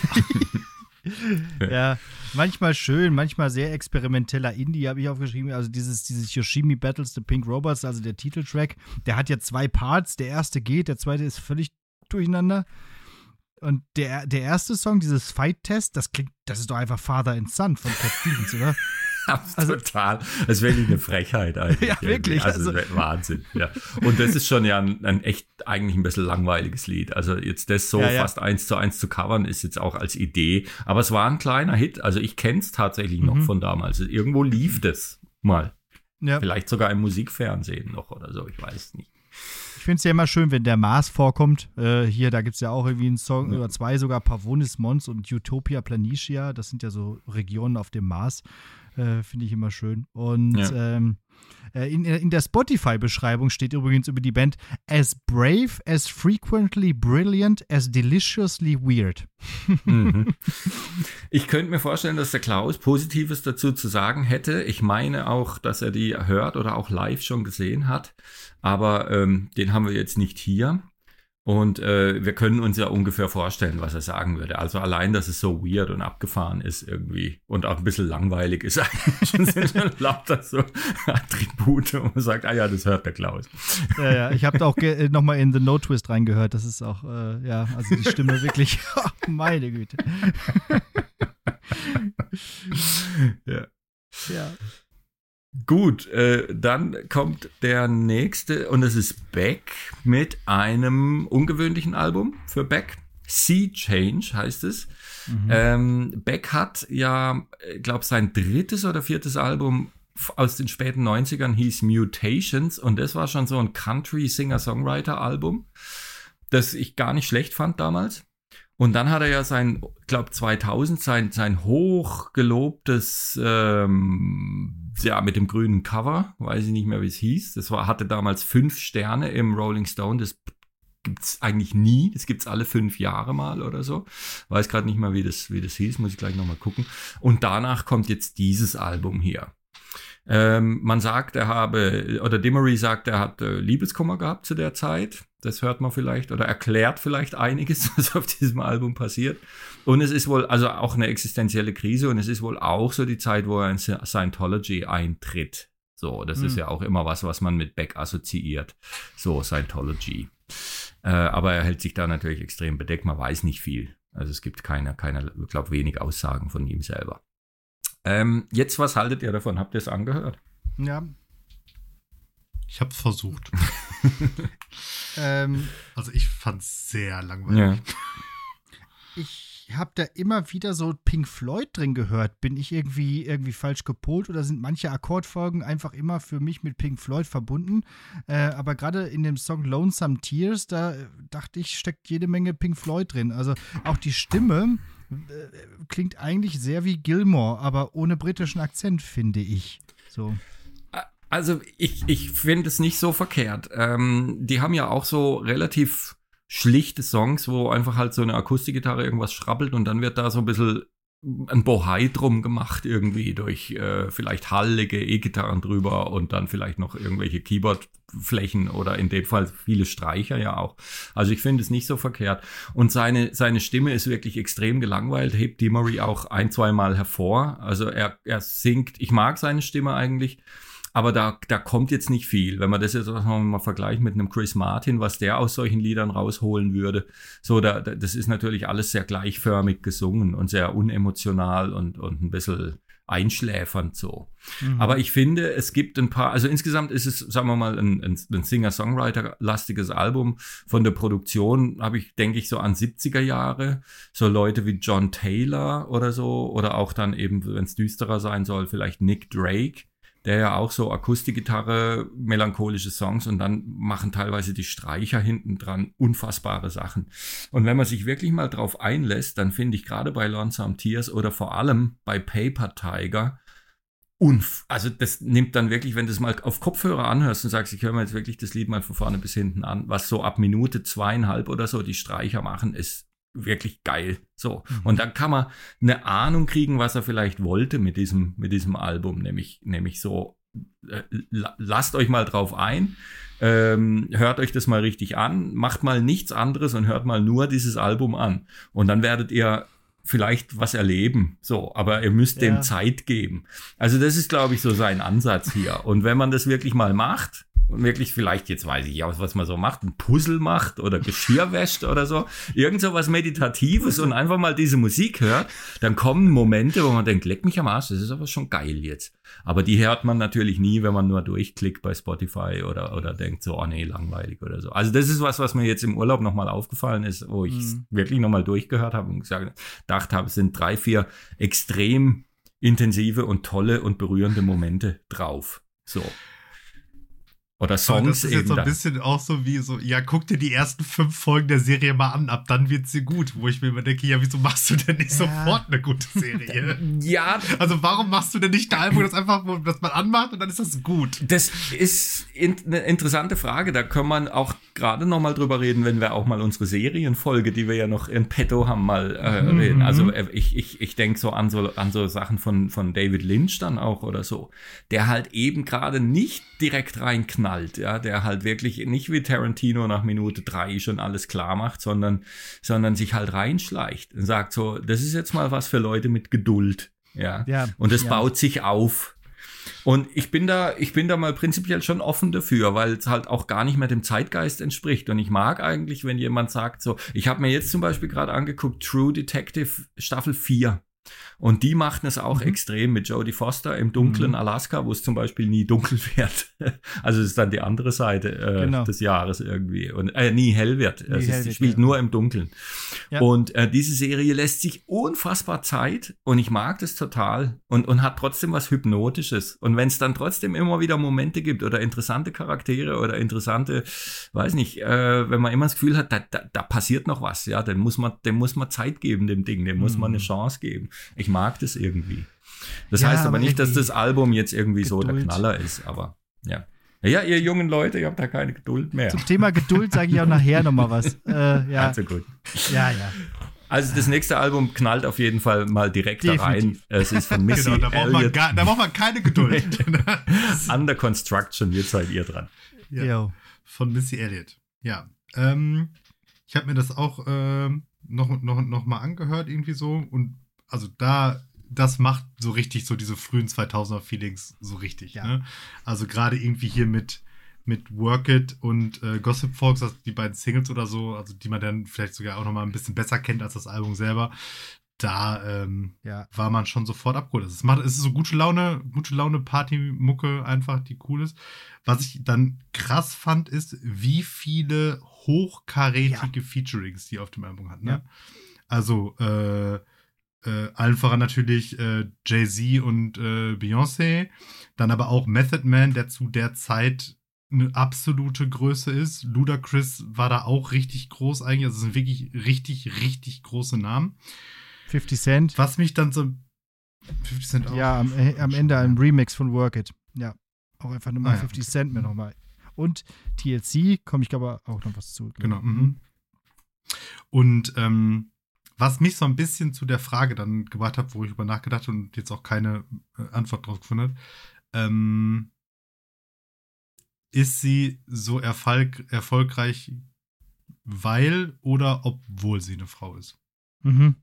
Ja, manchmal schön, manchmal sehr experimenteller Indie, habe ich aufgeschrieben. Also dieses, dieses Yoshimi Battles the Pink Robots, also der Titeltrack, der hat ja zwei Parts. Der erste geht, der zweite ist völlig durcheinander. Und der, der erste Song, dieses Fight Test, das klingt, das ist doch einfach Father and Son von Cat Stevens, oder? Also, total. Das wäre eine Frechheit eigentlich. Ja, wirklich. Also, das wäre Wahnsinn. Ja. Und das ist schon ja ein, ein echt eigentlich ein bisschen langweiliges Lied. Also jetzt das so ja, ja. fast eins zu eins zu covern, ist jetzt auch als Idee. Aber es war ein kleiner Hit. Also ich kenne es tatsächlich mhm. noch von damals. Irgendwo lief das mal. Ja. Vielleicht sogar im Musikfernsehen noch oder so. Ich weiß nicht. Ich finde es ja immer schön, wenn der Mars vorkommt. Äh, hier, da gibt es ja auch irgendwie einen Song ja. oder zwei sogar, Pavonis Mons und Utopia Planitia. Das sind ja so Regionen auf dem Mars. Äh, finde ich immer schön. Und ja. ähm, in, in der Spotify-Beschreibung steht übrigens über die Band as brave, as frequently brilliant, as deliciously weird. Mhm. Ich könnte mir vorstellen, dass der Klaus Positives dazu zu sagen hätte. Ich meine auch, dass er die hört oder auch live schon gesehen hat. Aber ähm, den haben wir jetzt nicht hier. Und äh, wir können uns ja ungefähr vorstellen, was er sagen würde. Also allein, dass es so weird und abgefahren ist irgendwie und auch ein bisschen langweilig ist eigentlich. sind schon lauter so Attribute, wo man sagt, ah ja, das hört der Klaus. Ja, ja, ich habe da auch ge- nochmal in The No Twist reingehört. Das ist auch, äh, ja, also die Stimme wirklich, oh, meine Güte. Ja. Ja. Gut, äh, dann kommt der nächste und es ist Beck mit einem ungewöhnlichen Album für Beck. Sea Change heißt es. Mhm. Ähm, Beck hat ja, ich glaube, sein drittes oder viertes Album aus den späten neunzigern hieß Mutations und das war schon so ein Country-Singer-Songwriter-Album, das ich gar nicht schlecht fand damals. Und dann hat er ja sein, glaube zweitausend, sein, sein hochgelobtes, ähm, ja, mit dem grünen Cover, weiß ich nicht mehr, wie es hieß. Das war, hatte damals fünf Sterne im Rolling Stone. Das gibt's eigentlich nie. Das gibt's alle fünf Jahre mal oder so. Weiß gerade nicht mal, wie das, wie das hieß. Muss ich gleich nochmal gucken. Und danach kommt jetzt dieses Album hier. Ähm, man sagt, er habe, oder Demery sagt, er hat äh, Liebeskummer gehabt zu der Zeit. Das hört man vielleicht oder erklärt vielleicht einiges, was auf diesem Album passiert. Und es ist wohl also auch eine existenzielle Krise und es ist wohl auch so die Zeit, wo er in Scientology eintritt. So, das mhm. ist ja auch immer was, was man mit Beck assoziiert. So, Scientology. Äh, aber er hält sich da natürlich extrem bedeckt. Man weiß nicht viel. Also es gibt keine, keine, ich glaube, wenig Aussagen von ihm selber. Ähm, jetzt, was haltet ihr davon? Habt ihr es angehört? Ja. Ich habe es versucht. ähm, also ich fand es sehr langweilig. Ja. Ich habe da immer wieder so Pink Floyd drin gehört. Bin ich irgendwie, irgendwie falsch gepolt oder sind manche Akkordfolgen einfach immer für mich mit Pink Floyd verbunden? Äh, aber gerade in dem Song Lonesome Tears, da äh, dachte ich, steckt jede Menge Pink Floyd drin. Also auch die Stimme äh, klingt eigentlich sehr wie Gilmore, aber ohne britischen Akzent, finde ich. So. Also ich, ich finde es nicht so verkehrt. Ähm, die haben ja auch so relativ schlichte Songs, wo einfach halt so eine Akustikgitarre irgendwas schrabbelt und dann wird da so ein bisschen ein Bohai drum gemacht irgendwie durch äh, vielleicht hallige E-Gitarren drüber und dann vielleicht noch irgendwelche Keyboardflächen oder in dem Fall viele Streicher ja auch. Also ich finde es nicht so verkehrt. Und seine, seine Stimme ist wirklich extrem gelangweilt, hebt Demery auch ein, zwei Mal hervor. Also er, er singt, ich mag seine Stimme eigentlich, aber da, da kommt jetzt nicht viel. Wenn man das jetzt auch mal vergleicht mit einem Chris Martin, was der aus solchen Liedern rausholen würde. So, da, das ist natürlich alles sehr gleichförmig gesungen und sehr unemotional und, und ein bisschen einschläfernd so. Mhm. Aber ich finde, es gibt ein paar, also insgesamt ist es, sagen wir mal, ein, ein, ein Singer-Songwriter-lastiges Album. Von der Produktion habe ich, denke ich, so an siebziger Jahre, so Leute wie John Taylor oder so, oder auch dann eben, wenn es düsterer sein soll, vielleicht Nick Drake, der ja auch so Akustikgitarre, melancholische Songs, und dann machen teilweise die Streicher hinten dran unfassbare Sachen. Und wenn man sich wirklich mal drauf einlässt, dann finde ich gerade bei Lonesome Tears oder vor allem bei Paper Tiger, unf- also das nimmt dann wirklich, wenn du es mal auf Kopfhörer anhörst und sagst, ich höre mir jetzt wirklich das Lied mal von vorne bis hinten an, was so ab Minute zweieinhalb oder so die Streicher machen, ist wirklich geil. So. Mhm. Und dann kann man eine Ahnung kriegen, was er vielleicht wollte mit diesem, mit diesem Album, nämlich, nämlich so, äh, lasst euch mal drauf ein, ähm, hört euch das mal richtig an, macht mal nichts anderes und hört mal nur dieses Album an. Und dann werdet ihr vielleicht was erleben, so, aber ihr müsst ja. dem Zeit geben. Also das ist, glaube ich, so sein Ansatz hier. Und wenn man das wirklich mal macht, und wirklich vielleicht, jetzt weiß ich auch, was man so macht, ein Puzzle macht oder Geschirr wäscht oder so, irgend so was Meditatives und einfach mal diese Musik hört, dann kommen Momente, wo man denkt, leck mich am Arsch, das ist aber schon geil jetzt. Aber die hört man natürlich nie, wenn man nur durchklickt bei Spotify oder, oder denkt so, oh nee, langweilig oder so. Also das ist was, was mir jetzt im Urlaub nochmal aufgefallen ist, wo ich mhm. wirklich nochmal durchgehört habe und gesagt, gedacht habe, es sind drei, vier extrem intensive und tolle und berührende Momente drauf. So. Oder Songs eben. Das ist jetzt so ein bisschen auch so wie so, ja, guck dir die ersten fünf Folgen der Serie mal an, ab dann wird sie gut. Wo ich mir immer denke, ja, wieso machst du denn nicht ja. sofort eine gute Serie? Ja. Also warum machst du denn nicht ein Album, das einfach, das man anmacht und dann ist das gut? Das ist in, eine interessante Frage. Da können wir auch gerade noch mal drüber reden, wenn wir auch mal unsere Serienfolge, die wir ja noch in petto haben, mal äh, mhm. reden. Also äh, ich, ich, ich denke so an so an so Sachen von, von David Lynch dann auch oder so, der halt eben gerade nicht direkt reinknallt, ja, der halt wirklich nicht wie Tarantino nach Minute drei schon alles klar macht, sondern, sondern sich halt reinschleicht und sagt so, das ist jetzt mal was für Leute mit Geduld, ja, ja und das ja. baut sich auf. Und ich bin da, ich bin da mal prinzipiell schon offen dafür, weil es halt auch gar nicht mehr dem Zeitgeist entspricht. Und ich mag eigentlich, wenn jemand sagt so, ich habe mir jetzt zum Beispiel gerade angeguckt, True Detective Staffel vier. Und die machten es auch mhm. extrem mit Jodie Foster im dunklen mhm. Alaska, wo es zum Beispiel nie dunkel wird. Also es ist dann die andere Seite äh, genau. des Jahres irgendwie. Und äh, nie hell wird. Nie es hell ist, wird, spielt ja. nur im Dunkeln. Ja. Und äh, diese Serie lässt sich unfassbar Zeit und ich mag das total und, und hat trotzdem was Hypnotisches. Und wenn es dann trotzdem immer wieder Momente gibt oder interessante Charaktere oder interessante, weiß nicht, äh, wenn man immer das Gefühl hat, da, da, da passiert noch was, ja, dann muss man, dem muss man Zeit geben, dem Ding, dem mhm. muss man eine Chance geben. Ich mag das irgendwie. Das ja, heißt aber, aber nicht, dass das Album jetzt irgendwie Geduld. so der Knaller ist, aber ja. Ja, ihr jungen Leute, ihr habt da keine Geduld mehr. Zum Thema Geduld sage ich auch nachher nochmal was. Äh, ja. Also gut. Ja, ja. Also das nächste Album knallt auf jeden Fall mal direkt Definitiv. da rein. Es ist von Missy genau, da braucht man, gar, da braucht man keine Geduld. Under Construction, jetzt seid ihr dran. Ja, von Missy Elliott. Ja. Ähm, ich habe mir das auch ähm, noch, noch, noch mal angehört irgendwie so und also da, das macht so richtig so diese frühen zweitausender-Feelings so richtig. Ja. Ne? Also gerade irgendwie hier mit, mit Work It und äh, Gossip Folks, also die beiden Singles oder so, also die man dann vielleicht sogar auch noch mal ein bisschen besser kennt als das Album selber, da ähm, ja. war man schon sofort abgeholt. Es macht, es ist so gute Laune, gute Laune Party-Mucke einfach, die cool ist. Was ich dann krass fand, ist, wie viele hochkarätige ja. Featurings die auf dem Album hat. Ne? Ja. Also, äh, Äh, allen voran natürlich äh, Jay-Z und äh, Beyoncé, dann aber auch Method Man, der zu der Zeit eine absolute Größe ist. Ludacris war da auch richtig groß eigentlich, also es sind wirklich richtig, richtig große Namen. fifty Cent. Was mich dann so... fifty Cent auch. Ja, am, äh, am Ende ein Remix von Work It. Ja, auch einfach nochmal ah, ja, fifty okay. Cent mir nochmal. Und T L C, komme ich aber auch noch was zu. Genau. Mhm. Und ähm, was mich so ein bisschen zu der Frage dann gebracht hat, wo ich über nachgedacht und jetzt auch keine äh, Antwort drauf gefunden habe, ähm, ist sie so erfolg- erfolgreich, weil oder obwohl sie eine Frau ist? Mhm.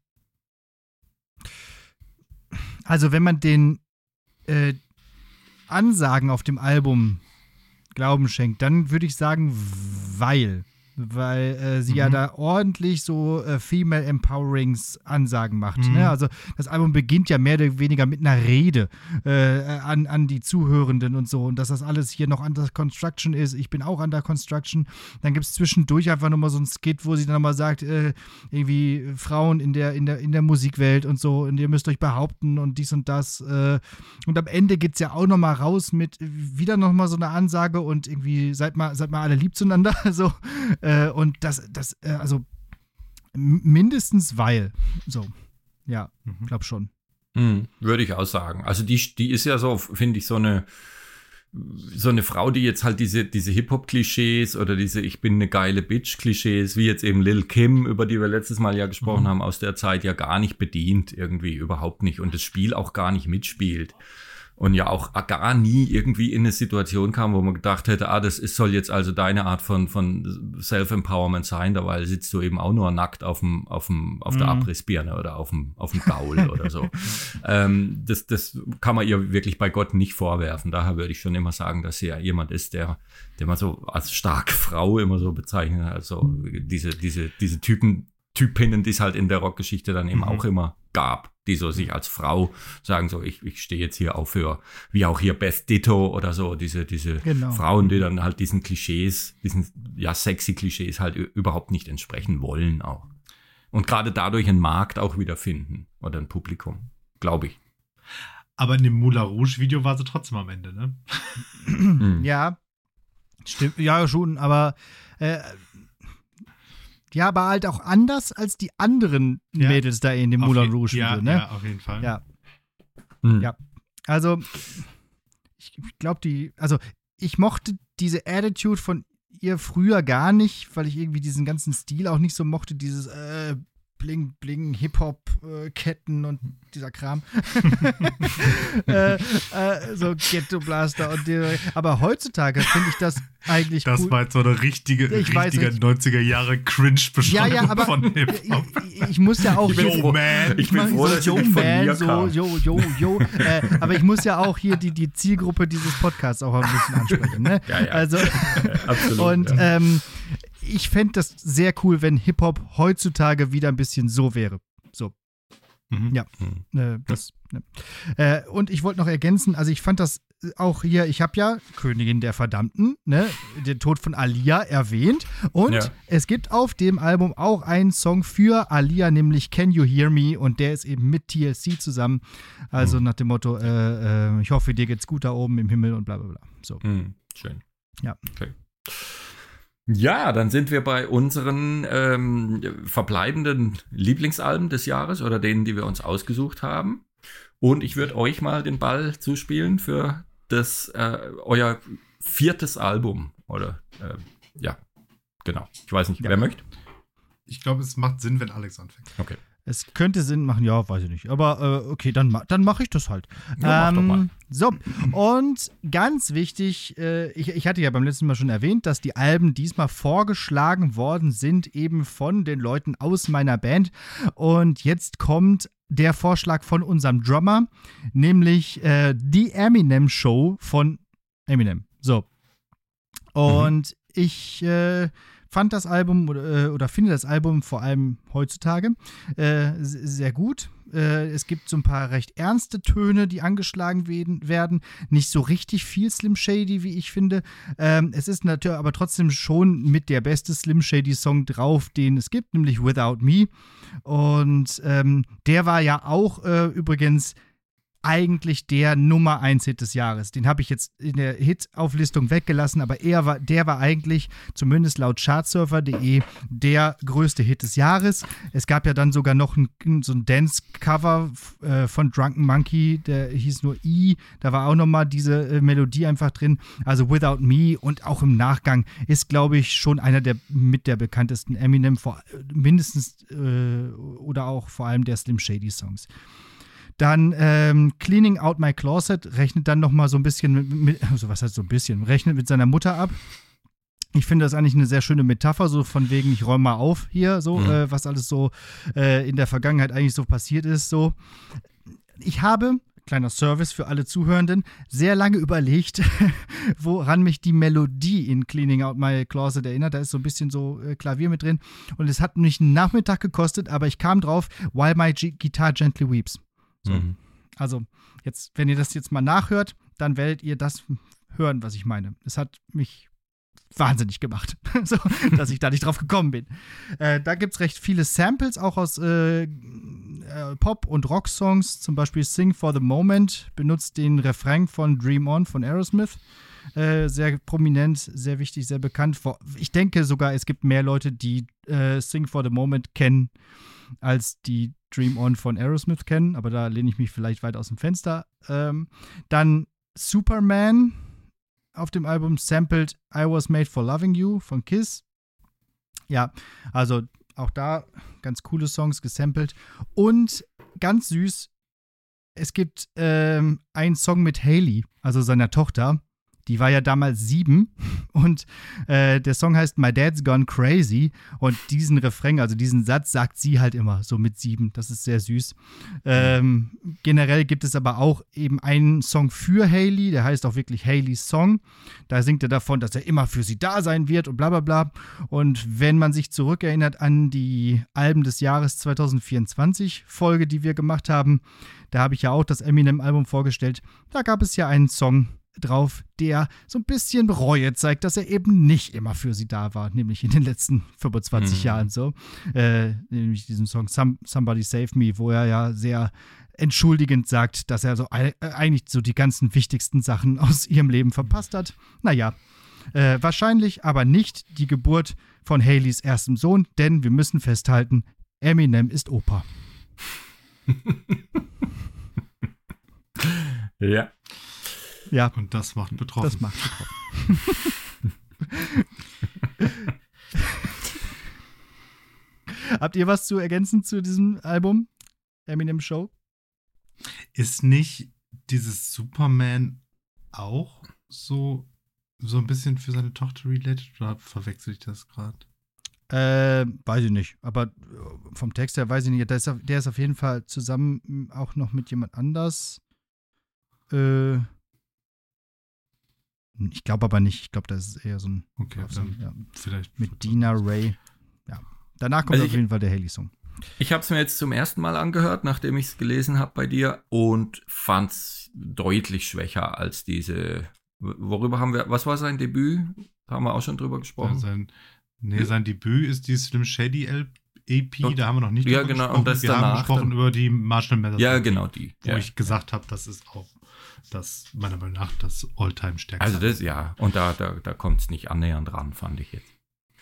Also wenn man den äh, Ansagen auf dem Album Glauben schenkt, dann würde ich sagen, weil. weil äh, sie Mhm. ja da ordentlich so äh, Female Empowerings Ansagen macht. Mhm. Ne? Also das Album beginnt ja mehr oder weniger mit einer Rede äh, an, an die Zuhörenden und so und dass das alles hier noch under construction ist. Ich bin auch under construction. Dann gibt es zwischendurch einfach nochmal so ein Skit, wo sie dann nochmal sagt, äh, irgendwie Frauen in der, in, der, in der Musikwelt und so und ihr müsst euch behaupten und dies und das. Äh, und am Ende geht es ja auch nochmal raus mit wieder nochmal so eine Ansage und irgendwie seid mal, seid mal alle lieb zueinander. so. Äh, und das, das, äh, also m- mindestens weil. So, ja, Mhm. glaub schon. Hm, würde ich auch sagen. Also die, die ist ja so, finde ich, so eine so eine Frau, die jetzt halt diese, diese Hip-Hop-Klischees oder diese Ich bin eine geile Bitch-Klischees, wie jetzt eben Lil' Kim, über die wir letztes Mal ja gesprochen Mhm. haben, aus der Zeit ja gar nicht bedient, irgendwie überhaupt nicht. Und das Spiel auch gar nicht mitspielt. Und ja auch gar nie irgendwie in eine Situation kam, wo man gedacht hätte, ah, das ist, soll jetzt also deine Art von, von Self-Empowerment sein, dabei sitzt du eben auch nur nackt auf dem, auf dem, auf der Mhm. Abrissbirne oder auf dem, auf dem Gaul oder so. ähm, das, das kann man ihr wirklich bei Gott nicht vorwerfen. Daher würde ich schon immer sagen, dass sie ja jemand ist, der, der man so als starke Frau immer so bezeichnet. Also diese, diese, diese Typen, Typinnen, die es halt in der Rockgeschichte dann eben Mhm. auch immer gab, die so sich als Frau sagen, so ich, ich stehe jetzt hier auch für, wie auch hier Beth Ditto oder so, diese, diese Genau. Frauen, die dann halt diesen Klischees, diesen ja sexy Klischees halt ü- überhaupt nicht entsprechen wollen auch. Und gerade dadurch einen Markt auch wieder finden oder ein Publikum, glaube ich. Aber in dem Moulin Rouge Video war sie trotzdem am Ende, ne? Mhm. Ja, stimmt, ja schon, aber äh, ja, aber halt auch anders als die anderen Ja. Mädels da in dem Auf Moulin je- Rouge ja, Video, ne? Ja, auf jeden Fall. Ja. Mhm. Ja. Also, ich glaube, die, also ich mochte diese Attitude von ihr früher gar nicht, weil ich irgendwie diesen ganzen Stil auch nicht so mochte, dieses äh, Bling, Bling, Hip-Hop-Ketten und dieser Kram. äh, äh, so Ghetto Blaster und die, aber heutzutage finde ich das eigentlich Das cool. war jetzt so eine richtige, Ich weiß richtige nicht. neunziger Jahre Cringe-Beschreibung Ja, ja, aber von Hip-Hop. ich, ich muss ja auch Ich bin hier- froh, man. Ich bin mach froh, so dass sie Yo nicht von Man, mir so, kam. yo, yo, yo. äh, aber ich muss ja auch hier die, die Zielgruppe dieses Podcasts auch ein bisschen ansprechen. Ne? Ja, ja. Also, Absolut. und ja. ähm, ich fände das sehr cool, wenn Hip-Hop heutzutage wieder ein bisschen so wäre. So, Mhm. ja. äh, das, ne. äh, und ich wollte noch ergänzen, also ich fand das auch hier, ich habe ja Königin der Verdammten, ne, den Tod von Aaliyah erwähnt und Ja. es gibt auf dem Album auch einen Song für Aaliyah, nämlich Can You Hear Me und der ist eben mit T L C zusammen, also nach dem Motto, äh, äh, ich hoffe, dir geht's gut da oben im Himmel und bla bla bla. So. Hm, schön. Ja. Okay. Ja, dann sind wir bei unseren ähm, verbleibenden Lieblingsalben des Jahres oder denen, die wir uns ausgesucht haben. Und ich würde euch mal den Ball zuspielen für das äh, euer viertes Album. Oder äh, ja, genau. Ich weiß nicht, Ja. wer möchte? Ich glaube, es macht Sinn, wenn Alex anfängt. Okay. Es könnte Sinn machen, ja, weiß ich nicht. Aber äh, okay, dann, ma- dann mache ich das halt. Ja, mach doch mal. So, und ganz wichtig, äh, ich, ich hatte ja beim letzten Mal schon erwähnt, dass die Alben diesmal vorgeschlagen worden sind, eben von den Leuten aus meiner Band. Und jetzt kommt der Vorschlag von unserem Drummer, nämlich äh, die Eminem Show von Eminem. So. Und ich äh, fand das Album oder, äh, oder finde das Album vor allem heutzutage äh, s- sehr gut. Äh, es gibt so ein paar recht ernste Töne, die angeschlagen werden, werden. Nicht so richtig viel Slim Shady, wie ich finde. Ähm, es ist natürlich aber trotzdem schon mit der beste Slim Shady Song drauf, den es gibt, nämlich Without Me. Und ähm, der war ja auch äh, übrigens eigentlich der Nummer eins Hit des Jahres. Den habe ich jetzt in der Hit-Auflistung weggelassen, aber er war, der war eigentlich, zumindest laut chartsurfer punkt de, der größte Hit des Jahres. Es gab ja dann sogar noch ein, so ein Dance-Cover äh, von Drunken Monkey, der hieß nur E. Da war auch nochmal diese äh, Melodie einfach drin. Also Without Me und auch im Nachgang ist, glaube ich, schon einer der mit der bekanntesten Eminem, vor, mindestens äh, oder auch vor allem der Slim Shady Songs. Dann ähm, Cleaning Out My Closet rechnet dann noch mal so ein bisschen mit, mit, also was heißt so ein bisschen, rechnet mit seiner Mutter ab. Ich finde das eigentlich eine sehr schöne Metapher, so von wegen, ich räume mal auf hier, so, Mhm. äh, was alles so äh, in der Vergangenheit eigentlich so passiert ist, so. Ich habe kleiner Service für alle Zuhörenden, sehr lange überlegt, woran mich die Melodie in Cleaning Out My Closet erinnert. Da ist so ein bisschen so äh, Klavier mit drin. Und es hat mich einen Nachmittag gekostet, aber ich kam drauf, While My G- Guitar Gently Weeps. So. Mhm. Also, jetzt, wenn ihr das jetzt mal nachhört, dann werdet ihr das hören, was ich meine. Es hat mich wahnsinnig gemacht, so, dass ich da nicht drauf gekommen bin. Äh, da gibt es recht viele Samples, auch aus äh, äh, Pop- und Rock-Songs. Zum Beispiel Sing for the Moment benutzt den Refrain von Dream On von Aerosmith. Äh, sehr prominent, sehr wichtig, sehr bekannt. Ich denke sogar, es gibt mehr Leute, die äh, Sing for the Moment kennen, als die Dream On von Aerosmith kennen. Aber da lehne ich mich vielleicht weit aus dem Fenster. Ähm, dann Superman auf dem Album sampled I Was Made for Loving You von Kiss. Ja, also auch da ganz coole Songs gesampelt. Und ganz süß, es gibt ähm, einen Song mit Hailey, also seiner Tochter. Die war ja damals sieben und äh, der Song heißt My Dad's Gone Crazy und diesen Refrain, also diesen Satz sagt sie halt immer, so mit sieben, das ist sehr süß. Ähm, generell gibt es aber auch eben einen Song für Hailey, der heißt auch wirklich Haileys Song. Da singt er davon, dass er immer für sie da sein wird und bla bla bla. Und wenn man sich zurückerinnert an die Alben des Jahres zwanzig vierundzwanzig Folge, die wir gemacht haben, da habe ich ja auch das Eminem-Album vorgestellt, da gab es ja einen Song drauf, der so ein bisschen Reue zeigt, dass er eben nicht immer für sie da war, nämlich in den letzten fünfundzwanzig mhm. Jahren so. Äh, nämlich diesen Song Some, Somebody Save Me, wo er ja sehr entschuldigend sagt, dass er so äh, eigentlich so die ganzen wichtigsten Sachen aus ihrem Leben verpasst hat. Naja, äh, wahrscheinlich aber nicht die Geburt von Haileys erstem Sohn, denn wir müssen festhalten, Eminem ist Opa. Ja. Ja. Und das macht betroffen. Das macht betroffen. Habt ihr was zu ergänzen zu diesem Album? Eminem Show? Ist nicht dieses Superman auch so, so ein bisschen für seine Tochter related oder verwechsel ich das gerade? Äh, weiß ich nicht. Aber vom Text her weiß ich nicht. Der ist auf, der ist auf jeden Fall zusammen auch noch mit jemand anders. Äh. Ich glaube aber nicht. Ich glaube, das ist eher so ein. Okay, so ein, ja, vielleicht. Mit Dina Ray. Ja. Danach kommt also auf ich, jeden Fall der Hailey-Song. Ich habe es mir jetzt zum ersten Mal angehört, nachdem ich es gelesen habe bei dir und fand es deutlich schwächer als diese. Worüber haben wir. Was war sein Debüt? Da haben wir auch schon drüber gesprochen. Ja, sein, nee, ja. sein Debüt ist die Slim Shady E P. Und, da haben wir noch nicht ja, drüber genau, gesprochen. Und das wir danach haben gesprochen dann, über die Marshall Mathers. Ja, genau, die. Wo ja. ich gesagt habe, das ist auch. Das meiner Meinung nach das Alltime stärkste. Also das, ja, und da, da, da kommt es nicht annähernd ran, fand ich jetzt.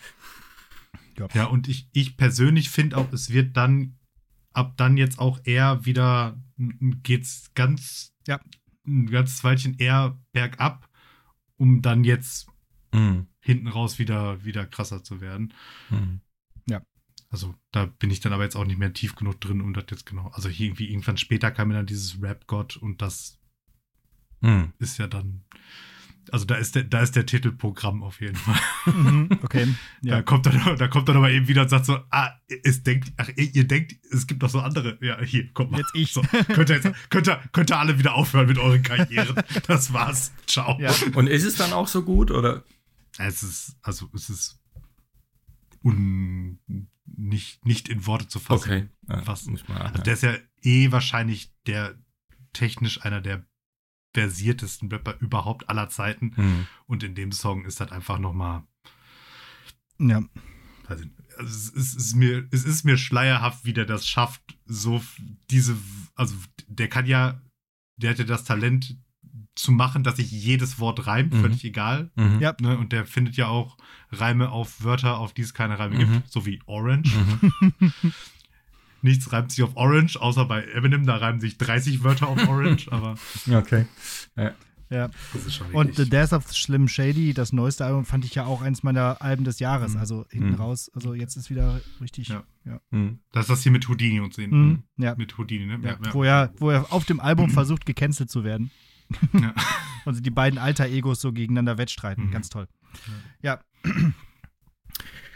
Ja, ja und ich, ich persönlich finde auch, es wird dann, ab dann jetzt auch eher wieder, geht's ganz, ja. ein ganzes Weilchen eher bergab, um dann jetzt mhm. hinten raus wieder, wieder krasser zu werden. Mhm. Ja. Also da bin ich dann aber jetzt auch nicht mehr tief genug drin, um das jetzt genau, also irgendwie irgendwann später kam mir dann dieses Rap-God und das Hm. ist ja dann, also da ist der, da ist der Titelprogramm auf jeden Fall. Mhm, okay. Ja. Da kommt dann, da kommt dann aber eben wieder und sagt so, ah, es denkt, ach, ihr denkt, es gibt noch so andere. Ja, hier, kommt mal. Jetzt ich. So, könnt, ihr jetzt, könnt, ihr, könnt ihr alle wieder aufhören mit euren Karrieren. Das war's. Ciao. Ja. Und ist es dann auch so gut, oder? Es ist, also es ist un, nicht, nicht in Worte zu fassen. Okay. Ja, was, muss man, also der ist ja eh wahrscheinlich der technisch einer der versiertesten Rapper überhaupt aller Zeiten. Mhm. Und in dem Song ist das einfach nochmal. Ja. Also es, ist, es, ist mir, es ist mir schleierhaft, wie der das schafft, so diese, also der kann ja, der hat ja das Talent zu machen, dass sich jedes Wort reimt, mhm. völlig egal. Mhm. Ja. Ne? Und der findet ja auch Reime auf Wörter, auf die es keine Reime Mhm. gibt, so wie Orange. Mhm. Nichts reimt sich auf Orange, außer bei Eminem, da reimen sich dreißig Wörter auf Orange, aber Okay. Ja. Ja. das ist schon Und The richtig. Death of Slim Shady, das neueste Album, fand ich ja auch eins meiner Alben des Jahres. Mhm. Also hinten Mhm. raus. Also jetzt ist wieder richtig. Ja. Ja. Mhm. Das ist das hier mit Houdini und sehen. Mhm. Ja. Mit Houdini, ne? Ja. Wo, er, wo er auf dem Album versucht, gecancelt zu werden. Ja. Und die beiden Alter-Egos so gegeneinander wettstreiten. Mhm. Ganz toll. Ja.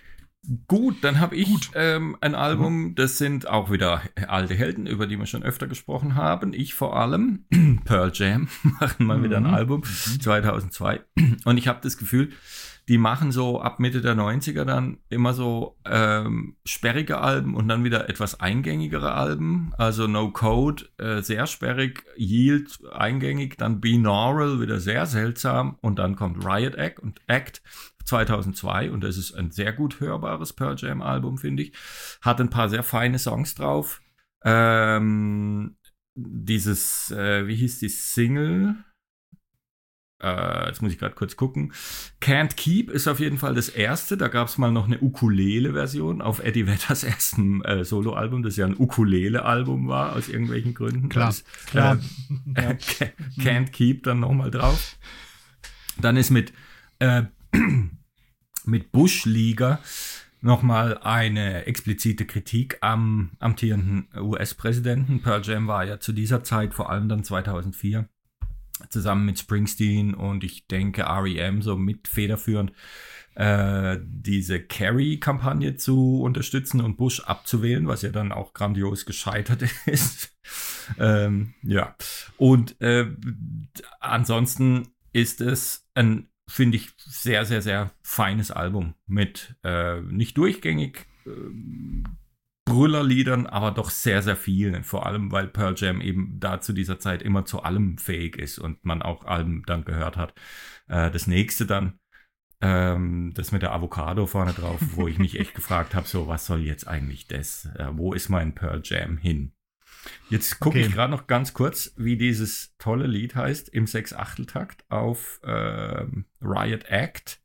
Gut, dann habe ich ähm, ein Album, das sind auch wieder alte Helden, über die wir schon öfter gesprochen haben. Ich vor allem, Pearl Jam, machen mal wieder ein Album, zweitausendzwei. Und ich habe das Gefühl, die machen so ab Mitte der neunziger dann immer so ähm, sperrige Alben und dann wieder etwas eingängigere Alben. Also No Code, äh, sehr sperrig, Yield, eingängig, dann Binaural, wieder sehr seltsam und dann kommt Riot Act und Act zweitausendzwei und das ist ein sehr gut hörbares Pearl Jam Album, finde ich. Hat ein paar sehr feine Songs drauf. Ähm, dieses, äh, wie hieß die Single? Äh, jetzt muss ich gerade kurz gucken. Can't Keep ist auf jeden Fall das erste. Da gab es mal noch eine Ukulele-Version auf Eddie Vedders ersten äh, Soloalbum, das ja ein Ukulele-Album war, aus irgendwelchen Gründen. Klar, das, klar. Äh, ja. Can't Keep dann nochmal drauf. Dann ist mit äh, mit Bush-Liga nochmal eine explizite Kritik am amtierenden U S-Präsidenten. Pearl Jam war ja zu dieser Zeit, vor allem dann zweitausendvier, zusammen mit Springsteen und ich denke R E M so mit federführend, äh, diese Kerry-Kampagne zu unterstützen und Bush abzuwählen, was ja dann auch grandios gescheitert ist. ähm, ja, und äh, ansonsten ist es ein, finde ich, sehr, sehr, sehr feines Album mit äh, nicht durchgängig äh, Brüllerliedern, aber doch sehr, sehr vielen. Vor allem, weil Pearl Jam eben da zu dieser Zeit immer zu allem fähig ist und man auch Alben dann gehört hat. Äh, das nächste dann, ähm, das mit der Avocado vorne drauf, wo ich mich echt gefragt habe, so, was soll jetzt eigentlich das? Äh, wo ist mein Pearl Jam hin? Jetzt gucke okay. ich gerade noch ganz kurz, wie dieses tolle Lied heißt, im Sechs-Achtel-Takt auf äh, Riot Act.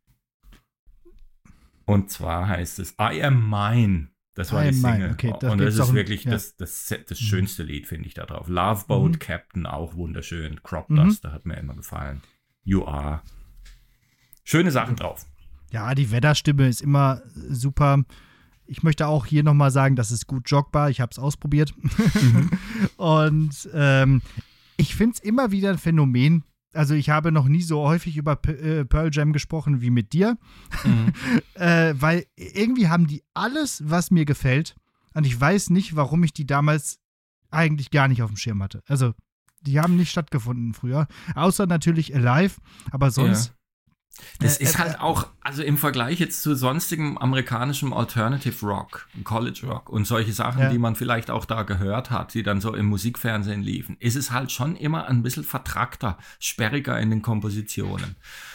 Und zwar heißt es I Am Mine. Das war I die Single. Okay, das und das ist wirklich ein, ja. das, das, das schönste Lied, finde ich, da drauf. Love Boat mhm. Captain, auch wunderschön. Crop Dust, mhm. hat mir immer gefallen. You Are. Schöne Sachen drauf. Ja, die Vedder-Stimme ist immer super. Ich möchte auch hier nochmal sagen, das ist gut joggbar. Ich habe es ausprobiert. Mhm. Und ähm, ich finde es immer wieder ein Phänomen. Also ich habe noch nie so häufig über P- äh, Pearl Jam gesprochen wie mit dir. Mhm. äh, weil irgendwie haben die alles, was mir gefällt. Und ich weiß nicht, warum ich die damals eigentlich gar nicht auf dem Schirm hatte. Also die haben nicht stattgefunden früher. Außer natürlich Alive. Aber sonst... Ja. Das ist halt auch, also im Vergleich jetzt zu sonstigem amerikanischem Alternative Rock, College Rock und solche Sachen, ja. die man vielleicht auch da gehört hat, die dann so im Musikfernsehen liefen, ist es halt schon immer ein bisschen vertrackter, sperriger in den Kompositionen.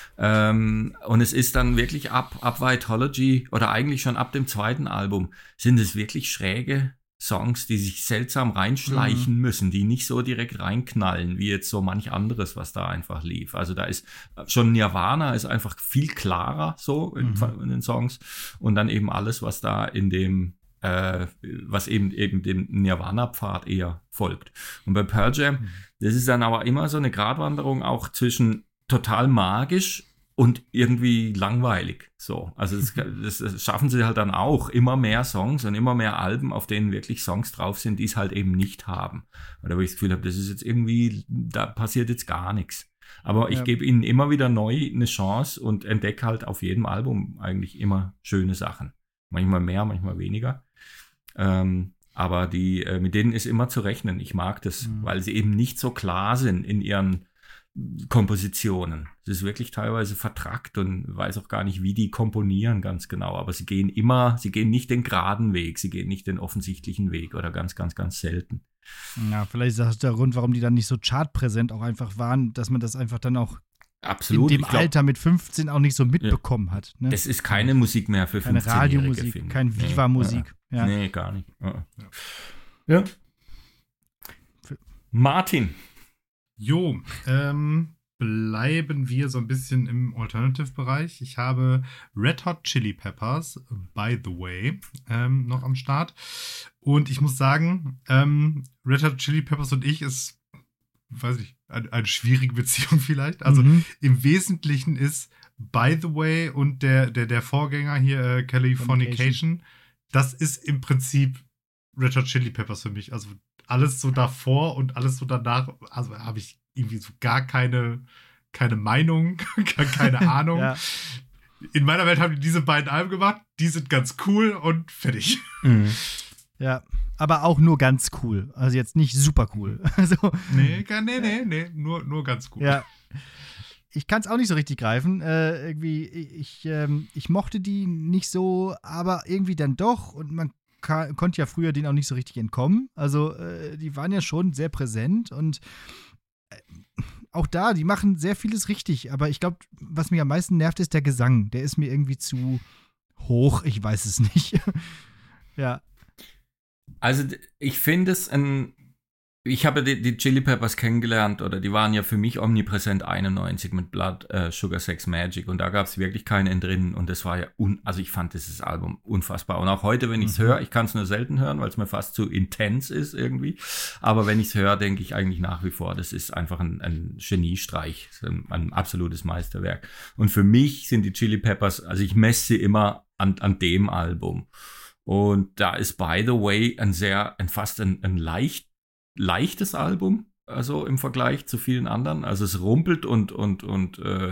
Ähm, und es ist dann wirklich ab, ab Vitology oder eigentlich schon ab dem zweiten Album sind es wirklich schräge Songs, die sich seltsam reinschleichen mhm. müssen, die nicht so direkt reinknallen, wie jetzt so manch anderes, was da einfach lief. Also da ist schon Nirvana ist einfach viel klarer so in, mhm. in den Songs und dann eben alles, was da in dem, äh, was eben eben dem Nirvana-Pfad eher folgt. Und bei Pearl Jam, mhm. das ist dann aber immer so eine Gratwanderung auch zwischen total magisch und irgendwie langweilig. So, also das, das, das schaffen sie halt dann auch. Immer mehr Songs und immer mehr Alben, auf denen wirklich Songs drauf sind, die es halt eben nicht haben. Oder wo ich das Gefühl habe, das ist jetzt irgendwie, da passiert jetzt gar nichts. Aber ich ja. gebe ihnen immer wieder neu eine Chance und entdecke halt auf jedem Album eigentlich immer schöne Sachen. Manchmal mehr, manchmal weniger. Ähm, aber die, äh, mit denen ist immer zu rechnen. Ich mag das, mhm. weil sie eben nicht so klar sind in ihren Kompositionen. Es ist wirklich teilweise vertrackt und weiß auch gar nicht, wie die komponieren ganz genau. Aber sie gehen immer, sie gehen nicht den geraden Weg, sie gehen nicht den offensichtlichen Weg oder ganz, ganz, ganz selten. Ja, vielleicht ist das der Grund, warum die dann nicht so chartpräsent auch einfach waren, dass man das einfach dann auch Absolut. in dem glaub, Alter mit fünfzehn auch nicht so mitbekommen ja. hat. Ne? Es ist keine Musik mehr für keine fünfzehnjährige. Keine Radiomusik, kein Viva-Musik. Ja. Ja. Nee, gar nicht. Ja. ja. Martin. Jo, ähm, bleiben wir so ein bisschen im Alternative-Bereich. Ich habe Red Hot Chili Peppers, by the way, ähm, noch am Start. Und ich muss sagen, ähm, Red Hot Chili Peppers und ich ist, weiß ich, eine, eine schwierige Beziehung vielleicht. Also mhm. im Wesentlichen ist By the Way und der, der, der Vorgänger hier, äh, Californication, das ist im Prinzip Red Hot Chili Peppers für mich. Also alles so davor und alles so danach, also habe ich irgendwie so gar keine, keine Meinung, gar keine Ahnung. ja. in meiner Welt haben die diese beiden Alben gemacht, die sind ganz cool und fertig. Mhm. Ja, aber auch nur ganz cool. Also jetzt nicht super cool. Also, Nee, gar- nee, nee, nee, nur, nur ganz cool. ja. Ich kann es auch nicht so richtig greifen. Äh, irgendwie, ich, ähm, ich mochte die nicht so, aber irgendwie dann doch. Und man ka- konnte ja früher denen auch nicht so richtig entkommen. Also, äh, die waren ja schon sehr präsent und äh, auch da, die machen sehr vieles richtig. Aber ich glaube, was mich am meisten nervt, ist der Gesang. Der ist mir irgendwie zu hoch. Ich weiß es nicht. Ja. Also d- ich finde es ein, ich habe die, die Chili Peppers kennengelernt, oder die waren ja für mich omnipräsent einundneunzig mit Blood, äh, Sugar Sex Magic, und da gab es wirklich keinen Entrinnen, und das war ja, un, also ich fand dieses Album unfassbar, und auch heute, wenn ich es Mhm. höre, ich kann es nur selten hören, weil es mir fast zu intens ist irgendwie, aber wenn ich es höre, denke ich eigentlich nach wie vor, das ist einfach ein, ein Geniestreich, ein, ein absolutes Meisterwerk, und für mich sind die Chili Peppers, also ich messe sie immer an, an dem Album. Und da ist By the Way ein sehr, ein fast ein, ein leicht, leichtes Album, also im Vergleich zu vielen anderen. Also es rumpelt und, und, und, äh,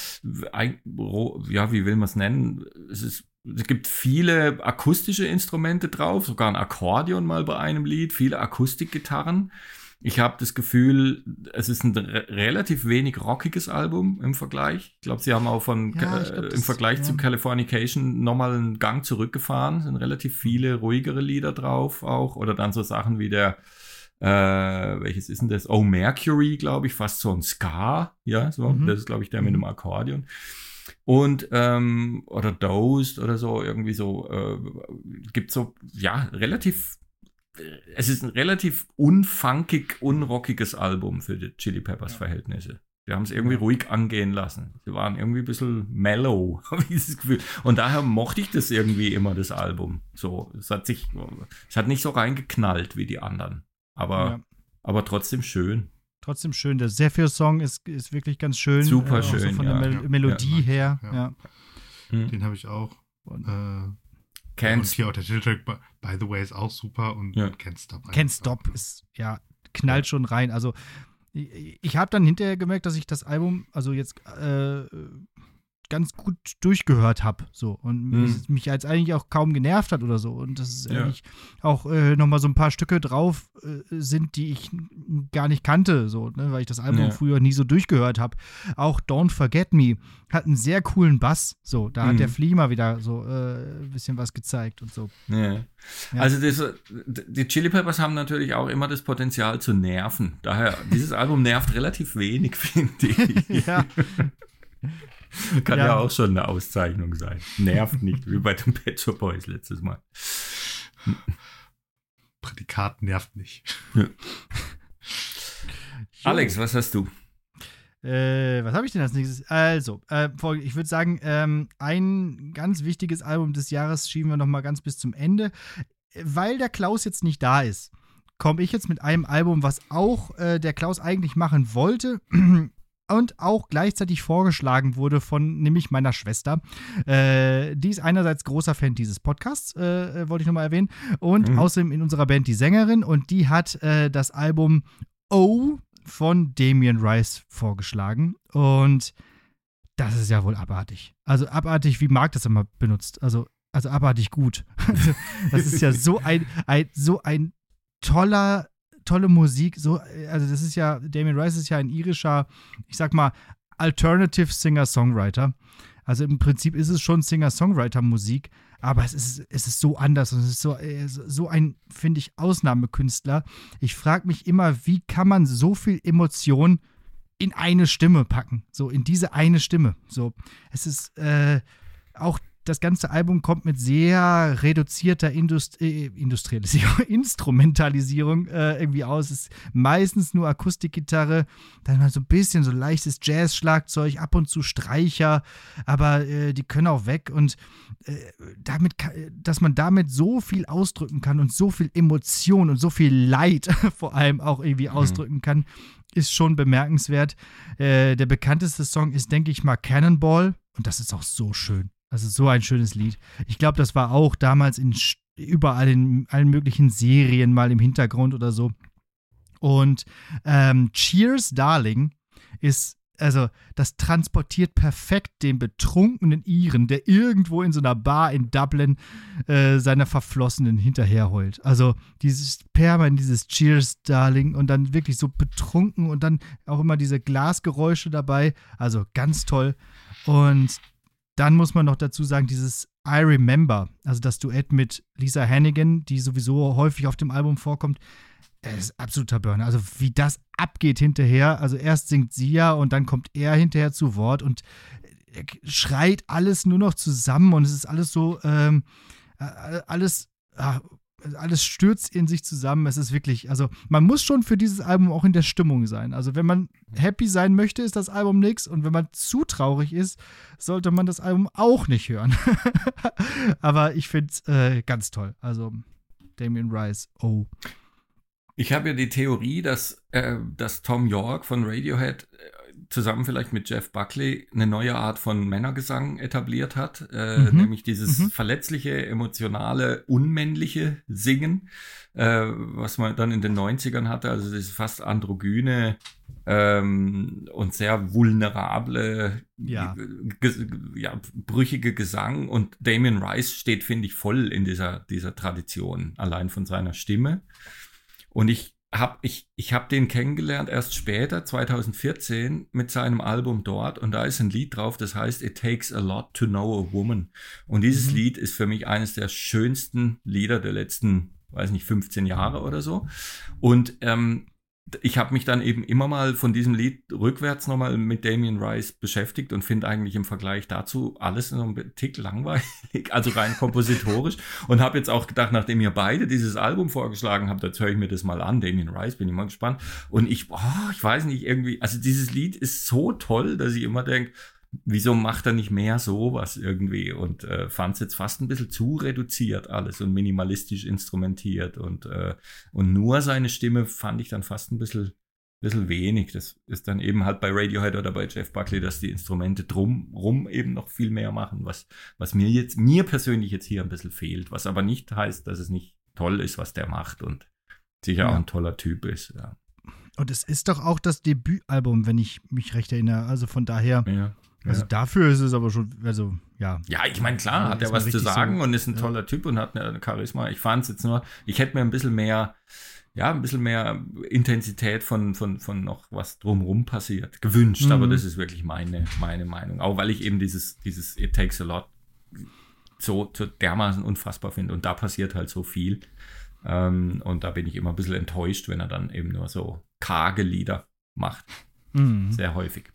ein, ja, wie will man es nennen? Es ist, es gibt viele akustische Instrumente drauf, sogar ein Akkordeon mal bei einem Lied, viele Akustikgitarren. Ich habe das Gefühl, es ist ein re- relativ wenig rockiges Album im Vergleich. Ich glaube, sie haben auch von Ja, ich äh, glaub, im das- Vergleich ja. zu Californication nochmal einen Gang zurückgefahren. Es sind relativ viele ruhigere Lieder drauf auch. Oder dann so Sachen wie der, äh, welches ist denn das? Oh, Mercury, glaube ich, fast so ein Ska. Ja, so. Mhm. Das ist, glaube ich, der mit dem Akkordeon. Und, ähm, oder Dosed oder so, irgendwie so, äh, gibt so, ja, relativ, es ist ein relativ unfunkig, unrockiges Album für die Chili Peppers Verhältnisse. Die haben es irgendwie ruhig angehen lassen. Sie waren irgendwie ein bisschen mellow, habe ich das Gefühl. Und daher mochte ich das irgendwie immer, das Album. So, es hat sich, es hat nicht so reingeknallt wie die anderen. Aber, Ja. aber trotzdem schön. Trotzdem schön. Der Zephyr-Song ist, ist wirklich ganz schön. Super auch so schön, von ja. der Mel Ja. Melodie Ja. her. Ja. Ja. Hm. Den habe ich auch. Und Äh, und Can't, hier auch der Titeltrack, by, by the way, ist auch super und Ja. Can't Stop. Can't Stop ist, ja, knallt schon rein. Also, ich, ich habe dann hinterher gemerkt, dass ich das Album, also jetzt äh, ganz gut durchgehört habe. So. Und Mhm. es mich jetzt eigentlich auch kaum genervt hat oder so. Und das ist Ja. eigentlich auch äh, nochmal so ein paar Stücke drauf äh, sind, die ich n- gar nicht kannte, so, ne, weil ich das Album Ja. früher nie so durchgehört habe. Auch Don't Forget Me hat einen sehr coolen Bass. So, da Mhm. hat der Flea mal wieder so äh, ein bisschen was gezeigt und so. Ja. Ja. Also das, die Chili Peppers haben natürlich auch immer das Potenzial zu nerven. Daher, dieses Album nervt relativ wenig, finde ich. Ja. Kann Ja. ja. auch schon eine Auszeichnung sein. Nervt nicht, wie bei den Pet Shop Boys letztes Mal. Prädikat nervt nicht. Alex, was hast du? Äh, was habe ich denn als nächstes? Also, äh, folge- ich würde sagen, ähm, ein ganz wichtiges Album des Jahres schieben wir noch mal ganz bis zum Ende. Weil der Klaus jetzt nicht da ist, komme ich jetzt mit einem Album, was auch äh, der Klaus eigentlich machen wollte und auch gleichzeitig vorgeschlagen wurde von nämlich meiner Schwester. Äh, die ist einerseits großer Fan dieses Podcasts, äh, äh, wollte ich noch mal erwähnen, und Mhm. außerdem in unserer Band die Sängerin, und die hat äh, das Album O von Damien Rice vorgeschlagen, und das ist ja wohl abartig. Also abartig, wie Marc das immer benutzt. Also, also abartig gut. Also, das ist ja so ein, ein, so ein toller, tolle Musik. So, also das ist ja, Damien Rice ist ja ein irischer, ich sag mal, Alternative Singer-Songwriter. Also im Prinzip ist es schon Singer-Songwriter-Musik, aber es ist, es ist so anders und es ist so, so ein, finde ich, Ausnahmekünstler. Ich frage mich immer, wie kann man so viel Emotion in eine Stimme packen? So, in diese eine Stimme. So, es ist äh, auch das ganze Album kommt mit sehr reduzierter Indust äh, Industrialisierung, Instrumentalisierung äh, irgendwie aus. Es ist meistens nur Akustikgitarre, dann mal so ein bisschen so leichtes Jazz-Schlagzeug, ab und zu Streicher, aber äh, die können auch weg, und äh, damit, dass man damit so viel ausdrücken kann und so viel Emotion und so viel Leid vor allem auch irgendwie Mhm. ausdrücken kann, ist schon bemerkenswert. Äh, der bekannteste Song ist, denke ich mal, Cannonball, und das ist auch so schön. Das ist so ein schönes Lied. Ich glaube, das war auch damals in überall in allen möglichen Serien mal im Hintergrund oder so. Und ähm, Cheers, Darling ist also das transportiert perfekt den betrunkenen Iren, der irgendwo in so einer Bar in Dublin äh, seiner Verflossenen hinterherheult. Also dieses permanent, dieses Cheers, Darling, und dann wirklich so betrunken und dann auch immer diese Glasgeräusche dabei. Also ganz toll. Und dann muss man noch dazu sagen, dieses I Remember, also das Duett mit Lisa Hannigan, die sowieso häufig auf dem Album vorkommt, es ist absoluter Burner. Also wie das abgeht hinterher, also erst singt sie ja und dann kommt er hinterher zu Wort und er schreit alles nur noch zusammen und es ist alles so, ähm, alles, ach, alles stürzt in sich zusammen. Es ist wirklich, also man muss schon für dieses Album auch in der Stimmung sein. Also wenn man happy sein möchte, ist das Album nix und wenn man zu traurig ist, sollte man das Album auch nicht hören. Aber ich finde es äh, ganz toll. Also Damien Rice, oh. Ich habe ja die Theorie, dass, äh, dass Tom York von Radiohead äh, zusammen vielleicht mit Jeff Buckley eine neue Art von Männergesang etabliert hat, äh, mhm. nämlich dieses mhm. verletzliche, emotionale, unmännliche Singen, äh, was man dann in den neunzigern hatte, also dieses fast androgyne ähm, und sehr vulnerable, ja. ge- ja, brüchige Gesang, und Damien Rice steht, finde ich, voll in dieser, dieser Tradition, allein von seiner Stimme. Und ich habe ich, ich hab den kennengelernt erst später, zwanzig vierzehn, mit seinem Album dort. Und da ist ein Lied drauf, das heißt It Takes a Lot to Know a Woman. Und dieses mhm. Lied ist für mich eines der schönsten Lieder der letzten, weiß nicht, fünfzehn Jahre oder so. Und ähm, ich habe mich dann eben immer mal von diesem Lied rückwärts nochmal mit Damien Rice beschäftigt und finde eigentlich im Vergleich dazu alles noch ein Tick langweilig, also rein kompositorisch, und habe jetzt auch gedacht, nachdem ihr beide dieses Album vorgeschlagen habt, jetzt höre ich mir das mal an, Damien Rice, bin ich mal gespannt, und ich, oh, ich weiß nicht, irgendwie, also dieses Lied ist so toll, dass ich immer denke, wieso macht er nicht mehr sowas irgendwie, und äh, fand es jetzt fast ein bisschen zu reduziert alles und minimalistisch instrumentiert, und, äh, und nur seine Stimme fand ich dann fast ein bisschen, bisschen wenig. Das ist dann eben halt bei Radiohead oder bei Jeff Buckley, dass die Instrumente drumrum eben noch viel mehr machen, was, was mir jetzt, mir persönlich jetzt hier ein bisschen fehlt, was aber nicht heißt, dass es nicht toll ist, was der macht, und sicher ja. auch ein toller Typ ist, ja. Und es ist doch auch das Debütalbum, wenn ich mich recht erinnere, also von daher... Ja. Also ja. dafür ist es aber schon, also ja. Ja, ich meine, klar, hat er was zu sagen so, und ist ein ja. toller Typ und hat eine Charisma. Ich fand es jetzt nur, ich hätte mir ein bisschen mehr, ja, ein bisschen mehr Intensität von, von, von noch was drumherum passiert, gewünscht, mhm. aber das ist wirklich meine, meine Meinung. Auch weil ich eben dieses, dieses It Takes a Lot so, so dermaßen unfassbar finde, und da passiert halt so viel. Ähm, und da bin ich immer ein bisschen enttäuscht, wenn er dann eben nur so karge Lieder macht. Mhm. Sehr häufig.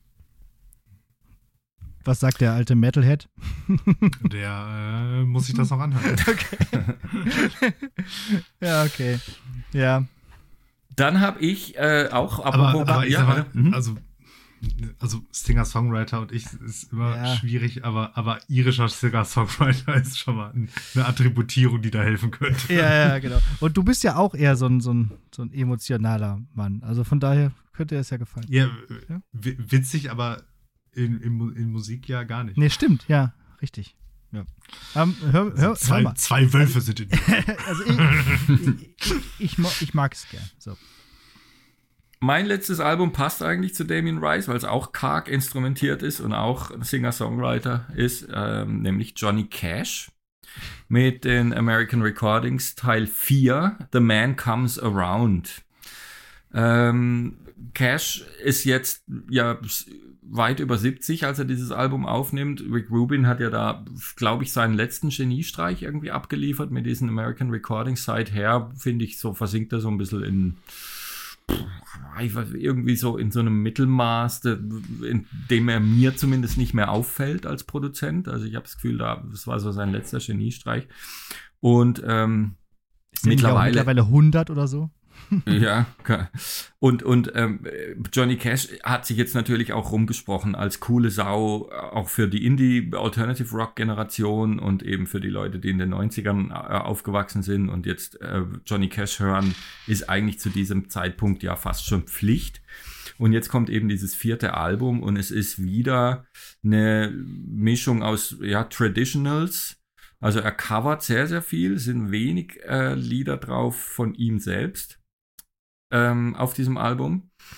Was sagt der alte Metalhead? Der äh, muss sich das noch anhören. Okay. Ja, okay. Ja. Dann habe ich äh, auch... Aber, aber ich ja, sag mal, mhm. also, also Singer-Songwriter und ich ist immer ja. schwierig, aber, aber irischer Singer-Songwriter ist schon mal eine Attributierung, die da helfen könnte. Ja, ja, genau. Und du bist ja auch eher so ein, so ein, so ein emotionaler Mann. Also von daher könnte es ja gefallen. Ja, ja? W- witzig, aber In, in, in Musik ja gar nicht. Nee, stimmt, ja, richtig. Ja. Um, hör, hör, zwei, hör mal. zwei Wölfe sind in Also ich, ich, ich, ich, ich mag es gern. So. Mein letztes Album passt eigentlich zu Damien Rice, weil es auch karg instrumentiert ist und auch Singer-Songwriter ist, ähm, nämlich Johnny Cash mit den American Recordings Teil vier, The Man Comes Around. Ähm, Cash ist jetzt ja weit über siebzig, als er dieses Album aufnimmt. Rick Rubin hat ja da, glaube ich, seinen letzten Geniestreich irgendwie abgeliefert mit diesen American Recordings. Seither, finde ich, so versinkt er so ein bisschen in ich weiß, irgendwie so in so einem Mittelmaß, in dem er mir zumindest nicht mehr auffällt als Produzent. Also ich habe das Gefühl, da, das war so sein letzter Geniestreich. Und ähm, ist mittlerweile, mittlerweile hundert oder so? Ja, und, und ähm, Johnny Cash hat sich jetzt natürlich auch rumgesprochen als coole Sau, auch für die Indie-Alternative-Rock-Generation und eben für die Leute, die in den neunzigern äh, aufgewachsen sind und jetzt äh, Johnny Cash hören, ist eigentlich zu diesem Zeitpunkt ja fast schon Pflicht. Und jetzt kommt eben dieses vierte Album und es ist wieder eine Mischung aus ja, Traditionals. Also er covert sehr, sehr viel, sind wenig äh, Lieder drauf von ihm selbst. Auf diesem Album.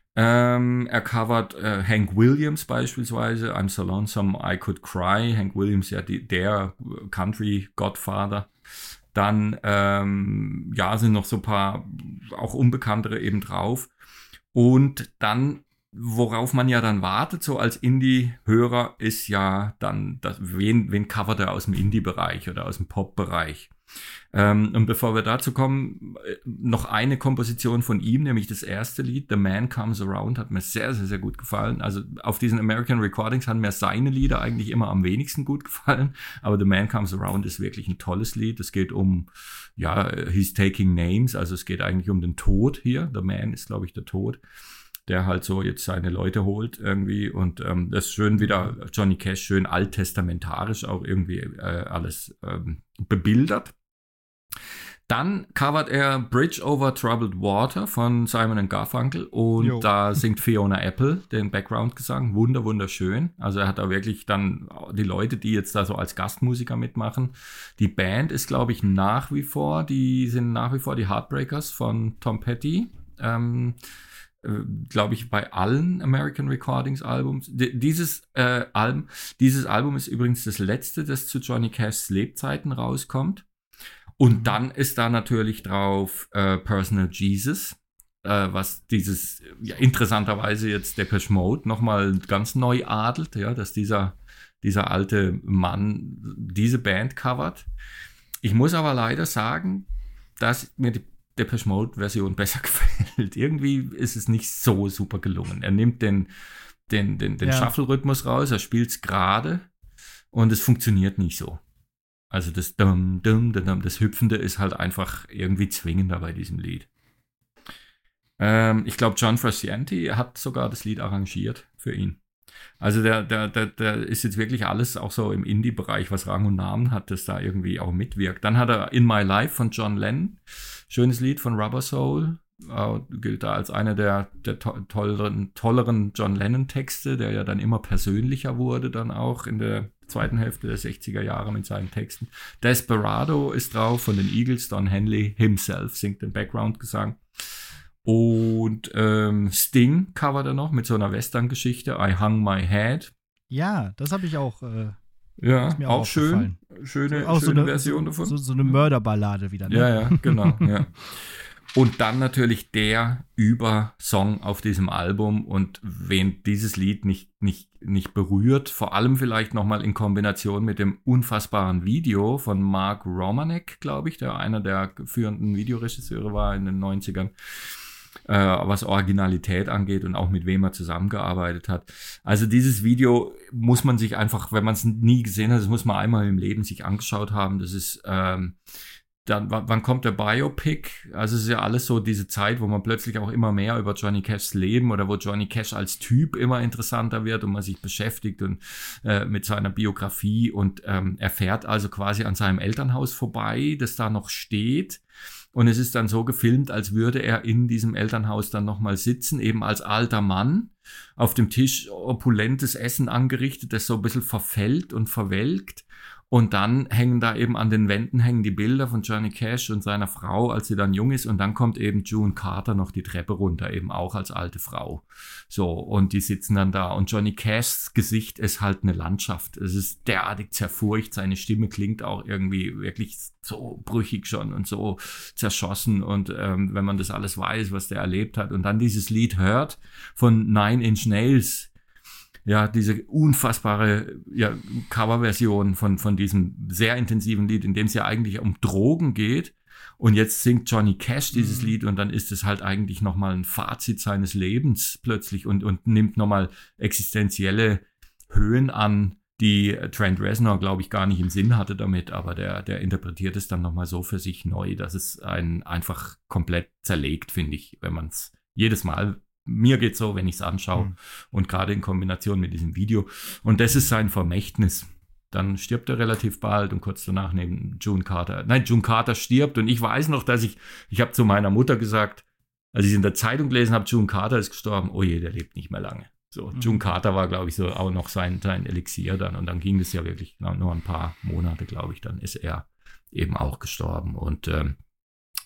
Ähm, er covert äh, Hank Williams beispielsweise, I'm So Lonesome I Could Cry. Hank Williams, ja die, der Country-Godfather. Dann, ähm, ja, sind noch so ein paar auch Unbekanntere eben drauf. Und dann, worauf man ja dann wartet, so als Indie-Hörer, ist ja dann, das, wen, wen covert er aus dem Indie-Bereich oder aus dem Pop-Bereich. Ähm, und bevor wir dazu kommen, noch eine Komposition von ihm, nämlich das erste Lied, The Man Comes Around, hat mir sehr, sehr, sehr gut gefallen. Also auf diesen American Recordings haben mir seine Lieder eigentlich immer am wenigsten gut gefallen, aber The Man Comes Around ist wirklich ein tolles Lied. Es geht um, ja, He's Taking Names, also es geht eigentlich um den Tod hier. The Man ist, glaube ich, der Tod, der halt so jetzt seine Leute holt irgendwie und ähm, das ist schön wieder, Johnny Cash, schön alttestamentarisch auch irgendwie äh, alles ähm, bebildert. Dann covert er Bridge Over Troubled Water von Simon and Garfunkel und jo. Da singt Fiona Apple den Background-Gesang. Wunder, wunderschön. Also er hat da wirklich dann die Leute, die jetzt da so als Gastmusiker mitmachen. Die Band ist, glaube ich, nach wie vor, die sind nach wie vor die Heartbreakers von Tom Petty. Ähm, äh, glaube ich, bei allen American Recordings Albums. D- dieses, äh, Album, dieses Album ist übrigens das letzte, das zu Johnny Cashs Lebzeiten rauskommt. Und dann ist da natürlich drauf äh, Personal Jesus, äh, was dieses, ja, interessanterweise jetzt Depeche Mode nochmal ganz neu adelt, ja, dass dieser, dieser alte Mann diese Band covert. Ich muss aber leider sagen, dass mir die Depeche Mode Version besser gefällt. Irgendwie ist es nicht so super gelungen. Er nimmt den, den, den, den ja. Shuffle-Rhythmus raus, er spielt es gerade und es funktioniert nicht so. Also das Dum, Dum, Dum, das Hüpfende ist halt einfach irgendwie zwingender bei diesem Lied. Ähm, ich glaube, John Frusciante hat sogar das Lied arrangiert für ihn. Also der, der, der, der ist jetzt wirklich alles auch so im Indie-Bereich, was Rang und Namen hat, das da irgendwie auch mitwirkt. Dann hat er In My Life von John Lennon, schönes Lied von Rubber Soul, äh, gilt da als einer der, der to- tolleren, tolleren John Lennon-Texte, der ja dann immer persönlicher wurde, dann auch in der zweiten Hälfte der sechziger Jahre mit seinen Texten. Desperado ist drauf von den Eagles, Don Henley himself singt den Background-Gesang. Und ähm, Sting covert er noch mit so einer Western-Geschichte, I Hung My Head. Ja, das habe ich auch. Äh, ja, mir auch, auch schön. Schöne, so, auch schöne so eine Version so, davon. So, so eine Mörderballade wieder. Ne? Ja, ja, genau. ja. Und dann natürlich der Übersong auf diesem Album und wen dieses Lied nicht, nicht, nicht berührt, vor allem vielleicht nochmal in Kombination mit dem unfassbaren Video von Mark Romanek, glaube ich, der einer der führenden Videoregisseure war in den neunzigern, äh, was Originalität angeht und auch mit wem er zusammengearbeitet hat. Also dieses Video muss man sich einfach, wenn man es nie gesehen hat, das muss man einmal im Leben sich angeschaut haben. Das ist ähm, Dann, w- wann kommt der Biopic? Also es ist ja alles so diese Zeit, wo man plötzlich auch immer mehr über Johnny Cashs Leben oder wo Johnny Cash als Typ immer interessanter wird und man sich beschäftigt und äh, mit seiner Biografie und ähm, er fährt also quasi an seinem Elternhaus vorbei, das da noch steht. Und es ist dann so gefilmt, als würde er in diesem Elternhaus dann nochmal sitzen, eben als alter Mann, auf dem Tisch opulentes Essen angerichtet, das so ein bisschen verfällt und verwelkt. Und dann hängen da eben an den Wänden hängen die Bilder von Johnny Cash und seiner Frau, als sie dann jung ist. Und dann kommt eben June Carter noch die Treppe runter, eben auch als alte Frau. So, und die sitzen dann da. Und Johnny Cashs Gesicht ist halt eine Landschaft. Es ist derartig zerfurcht. Seine Stimme klingt auch irgendwie wirklich so brüchig schon und so zerschossen. Und ähm, wenn man das alles weiß, was der erlebt hat und dann dieses Lied hört von Nine Inch Nails, ja, diese unfassbare ja, Coverversion von, von diesem sehr intensiven Lied, in dem es ja eigentlich um Drogen geht. Und jetzt singt Johnny Cash dieses mhm. Lied und dann ist es halt eigentlich nochmal ein Fazit seines Lebens plötzlich und, und nimmt nochmal existenzielle Höhen an, die Trent Reznor, glaube ich, gar nicht im Sinn hatte damit. Aber der, der interpretiert es dann nochmal so für sich neu, dass es einen einfach komplett zerlegt, finde ich, wenn man es jedes Mal. Mir geht's so, wenn ich es anschaue mhm. und gerade in Kombination mit diesem Video. Und das ist sein Vermächtnis. Dann stirbt er relativ bald und kurz danach neben June Carter. Nein, June Carter stirbt und ich weiß noch, dass ich, ich habe zu meiner Mutter gesagt, als ich in der Zeitung gelesen habe, June Carter ist gestorben. Oh je, der lebt nicht mehr lange. So, mhm. June Carter war, glaube ich, so auch noch sein, sein Elixier dann. Und dann ging das ja wirklich nur ein paar Monate, glaube ich. Dann ist er eben auch gestorben. Und ähm,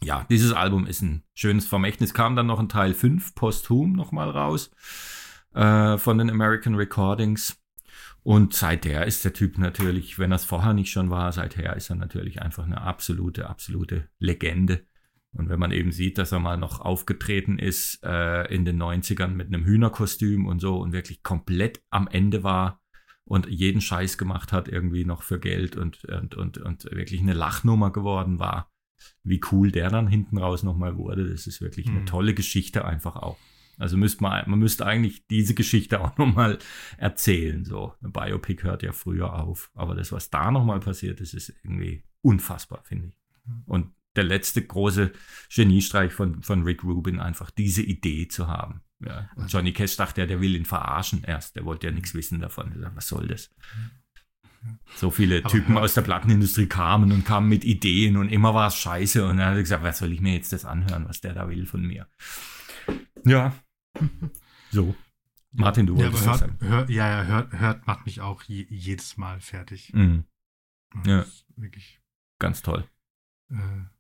ja, dieses Album ist ein schönes Vermächtnis. Kam dann noch ein Teil fünf posthum nochmal raus äh, von den American Recordings. Und seither ist der Typ natürlich, wenn er es vorher nicht schon war, seither ist er natürlich einfach eine absolute, absolute Legende. Und wenn man eben sieht, dass er mal noch aufgetreten ist äh, in den neunzigern mit einem Hühnerkostüm und so und wirklich komplett am Ende war und jeden Scheiß gemacht hat, irgendwie noch für Geld und, und, und, und wirklich eine Lachnummer geworden war, wie cool der dann hinten raus nochmal wurde, das ist wirklich eine tolle Geschichte einfach auch. Also müsste man, man müsste eigentlich diese Geschichte auch nochmal erzählen. So, ein Biopic hört ja früher auf. Aber das, was da nochmal passiert ist, ist irgendwie unfassbar, finde ich. Und der letzte große Geniestreich von, von Rick Rubin, einfach diese Idee zu haben. Ja. Und Johnny Cash dachte ja, der will ihn verarschen erst. Der wollte ja nichts wissen davon. Er sagt, was soll das? So viele Aber Typen hör- aus der Plattenindustrie kamen und kamen mit Ideen und immer war es scheiße. Und er hat gesagt, was soll ich mir jetzt das anhören, was der da will von mir? Ja. So. Martin, du Ja, aber wolltest was hört, sagen. hört, ja, ja, hört, hört macht mich auch je, jedes Mal fertig. Mhm. Ja. Das ist wirklich. Ganz toll. Äh,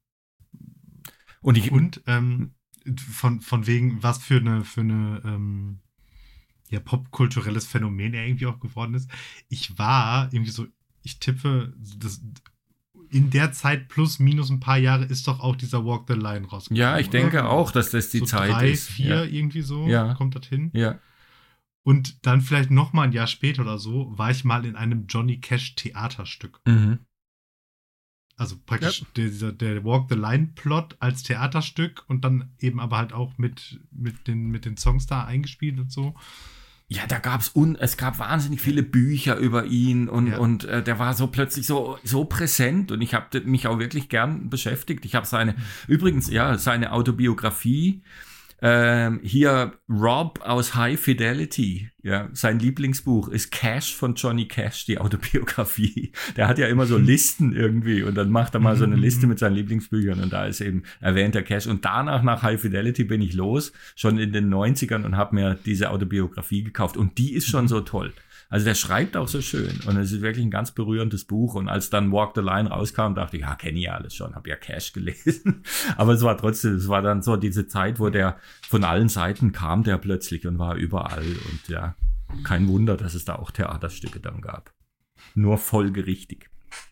Und ich, und ähm, von, von wegen, was für eine, für eine ähm, ja, popkulturelles Phänomen er irgendwie auch geworden ist. Ich war irgendwie so, ich tippe, das, in der Zeit plus minus ein paar Jahre ist doch auch dieser Walk the Line rausgekommen. ja, ich denke oder? auch, dass das die so Zeit drei, ist. vier Ja. irgendwie so, Ja. kommt das hin. Ja. Und dann vielleicht noch mal ein Jahr später oder so, war ich mal in einem Johnny Cash Theaterstück. Mhm. Also praktisch der, dieser, der Walk the Line Plot als Theaterstück und dann eben aber halt auch mit, mit, den, mit den Songs da eingespielt und so. Ja, da gab's un, es gab wahnsinnig viele Bücher über ihn und, Ja. und äh, der war so plötzlich so, so präsent und ich habe mich auch wirklich gern beschäftigt. Ich habe seine, übrigens, ja, seine Autobiografie, ähm, hier Rob aus High Fidelity, ja, sein Lieblingsbuch ist Cash von Johnny Cash, die Autobiografie. Der hat ja immer so Listen irgendwie und dann macht er mal so eine Liste mit seinen Lieblingsbüchern und da ist eben erwähnt der Cash. Und danach, nach High Fidelity, bin ich los, schon in den neunzigern und habe mir diese Autobiografie gekauft und die ist schon so toll. Also der schreibt auch so schön und es ist wirklich ein ganz berührendes Buch und als dann Walk the Line rauskam, dachte ich, ja, kenne ich ja alles schon, habe ja Cash gelesen. Aber es war trotzdem, es war dann so diese Zeit, wo der von allen Seiten kam, der plötzlich und war überall und ja, kein Wunder, dass es da auch Theaterstücke dann gab. Nur folgerichtig.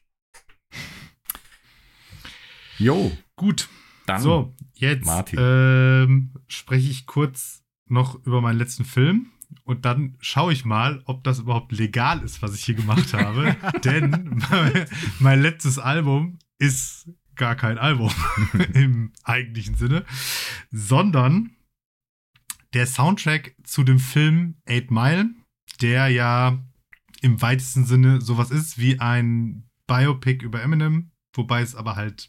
Jo, Gut, dann so, jetzt Martin. ähm, spreche ich kurz noch über meinen letzten Film. Und dann schaue ich mal, ob das überhaupt legal ist, was ich hier gemacht habe. Denn mein, mein letztes Album ist gar kein Album im eigentlichen Sinne, sondern der Soundtrack zu dem Film Eight Mile, der ja im weitesten Sinne sowas ist wie ein Biopic über Eminem, wobei es aber halt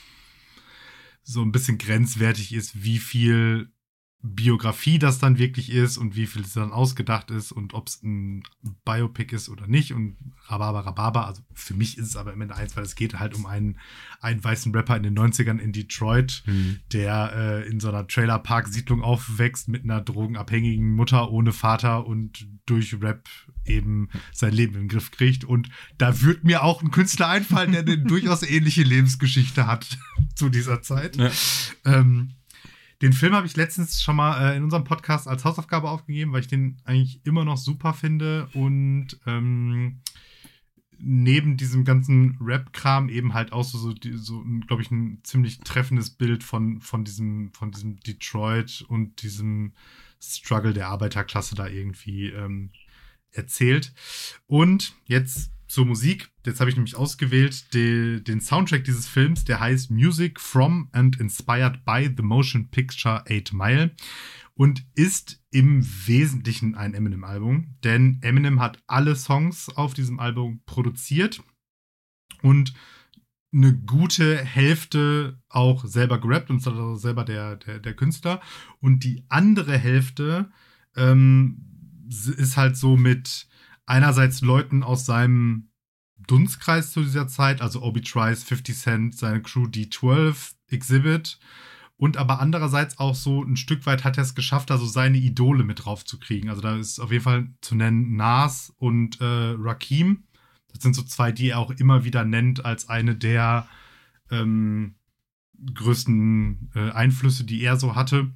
so ein bisschen grenzwertig ist, wie viel Biografie das dann wirklich ist und wie viel es dann ausgedacht ist und ob es ein Biopic ist oder nicht und Rhabarber, Rhabarber. Also für mich ist es aber im Ende eins, weil es geht halt um einen, einen weißen Rapper in den neunzigern in Detroit, Mhm. der äh, in so einer Trailerpark-Siedlung aufwächst mit einer drogenabhängigen Mutter ohne Vater und durch Rap eben sein Leben in den Griff kriegt. Und da wird mir auch ein Künstler einfallen, der eine durchaus ähnliche Lebensgeschichte hat zu dieser Zeit. Ja. Ähm, Den Film habe ich letztens schon mal äh, in unserem Podcast als Hausaufgabe aufgegeben, weil ich den eigentlich immer noch super finde und ähm, neben diesem ganzen Rap-Kram eben halt auch so, so, die- so glaube ich, ein ziemlich treffendes Bild von, von, diesem, von diesem Detroit und diesem Struggle der Arbeiterklasse da irgendwie ähm, erzählt. Und jetzt zur Musik. Jetzt habe ich nämlich ausgewählt de, den Soundtrack dieses Films, der heißt Music from and Inspired by the Motion Picture Eight Mile und ist im Wesentlichen ein Eminem-Album, denn Eminem hat alle Songs auf diesem Album produziert und eine gute Hälfte auch selber gerappt und ist also selber der, der, der Künstler und die andere Hälfte ähm, ist halt so mit einerseits Leuten aus seinem Dunstkreis zu dieser Zeit, also Obi Trice, fifty Cent, seine Crew D zwölf, Exhibit und aber andererseits auch so ein Stück weit hat er es geschafft, da so seine Idole mit drauf zu kriegen. Also da ist auf jeden Fall zu nennen Nas und äh, Rakim. Das sind so zwei, die er auch immer wieder nennt als eine der ähm, größten äh, Einflüsse, die er so hatte.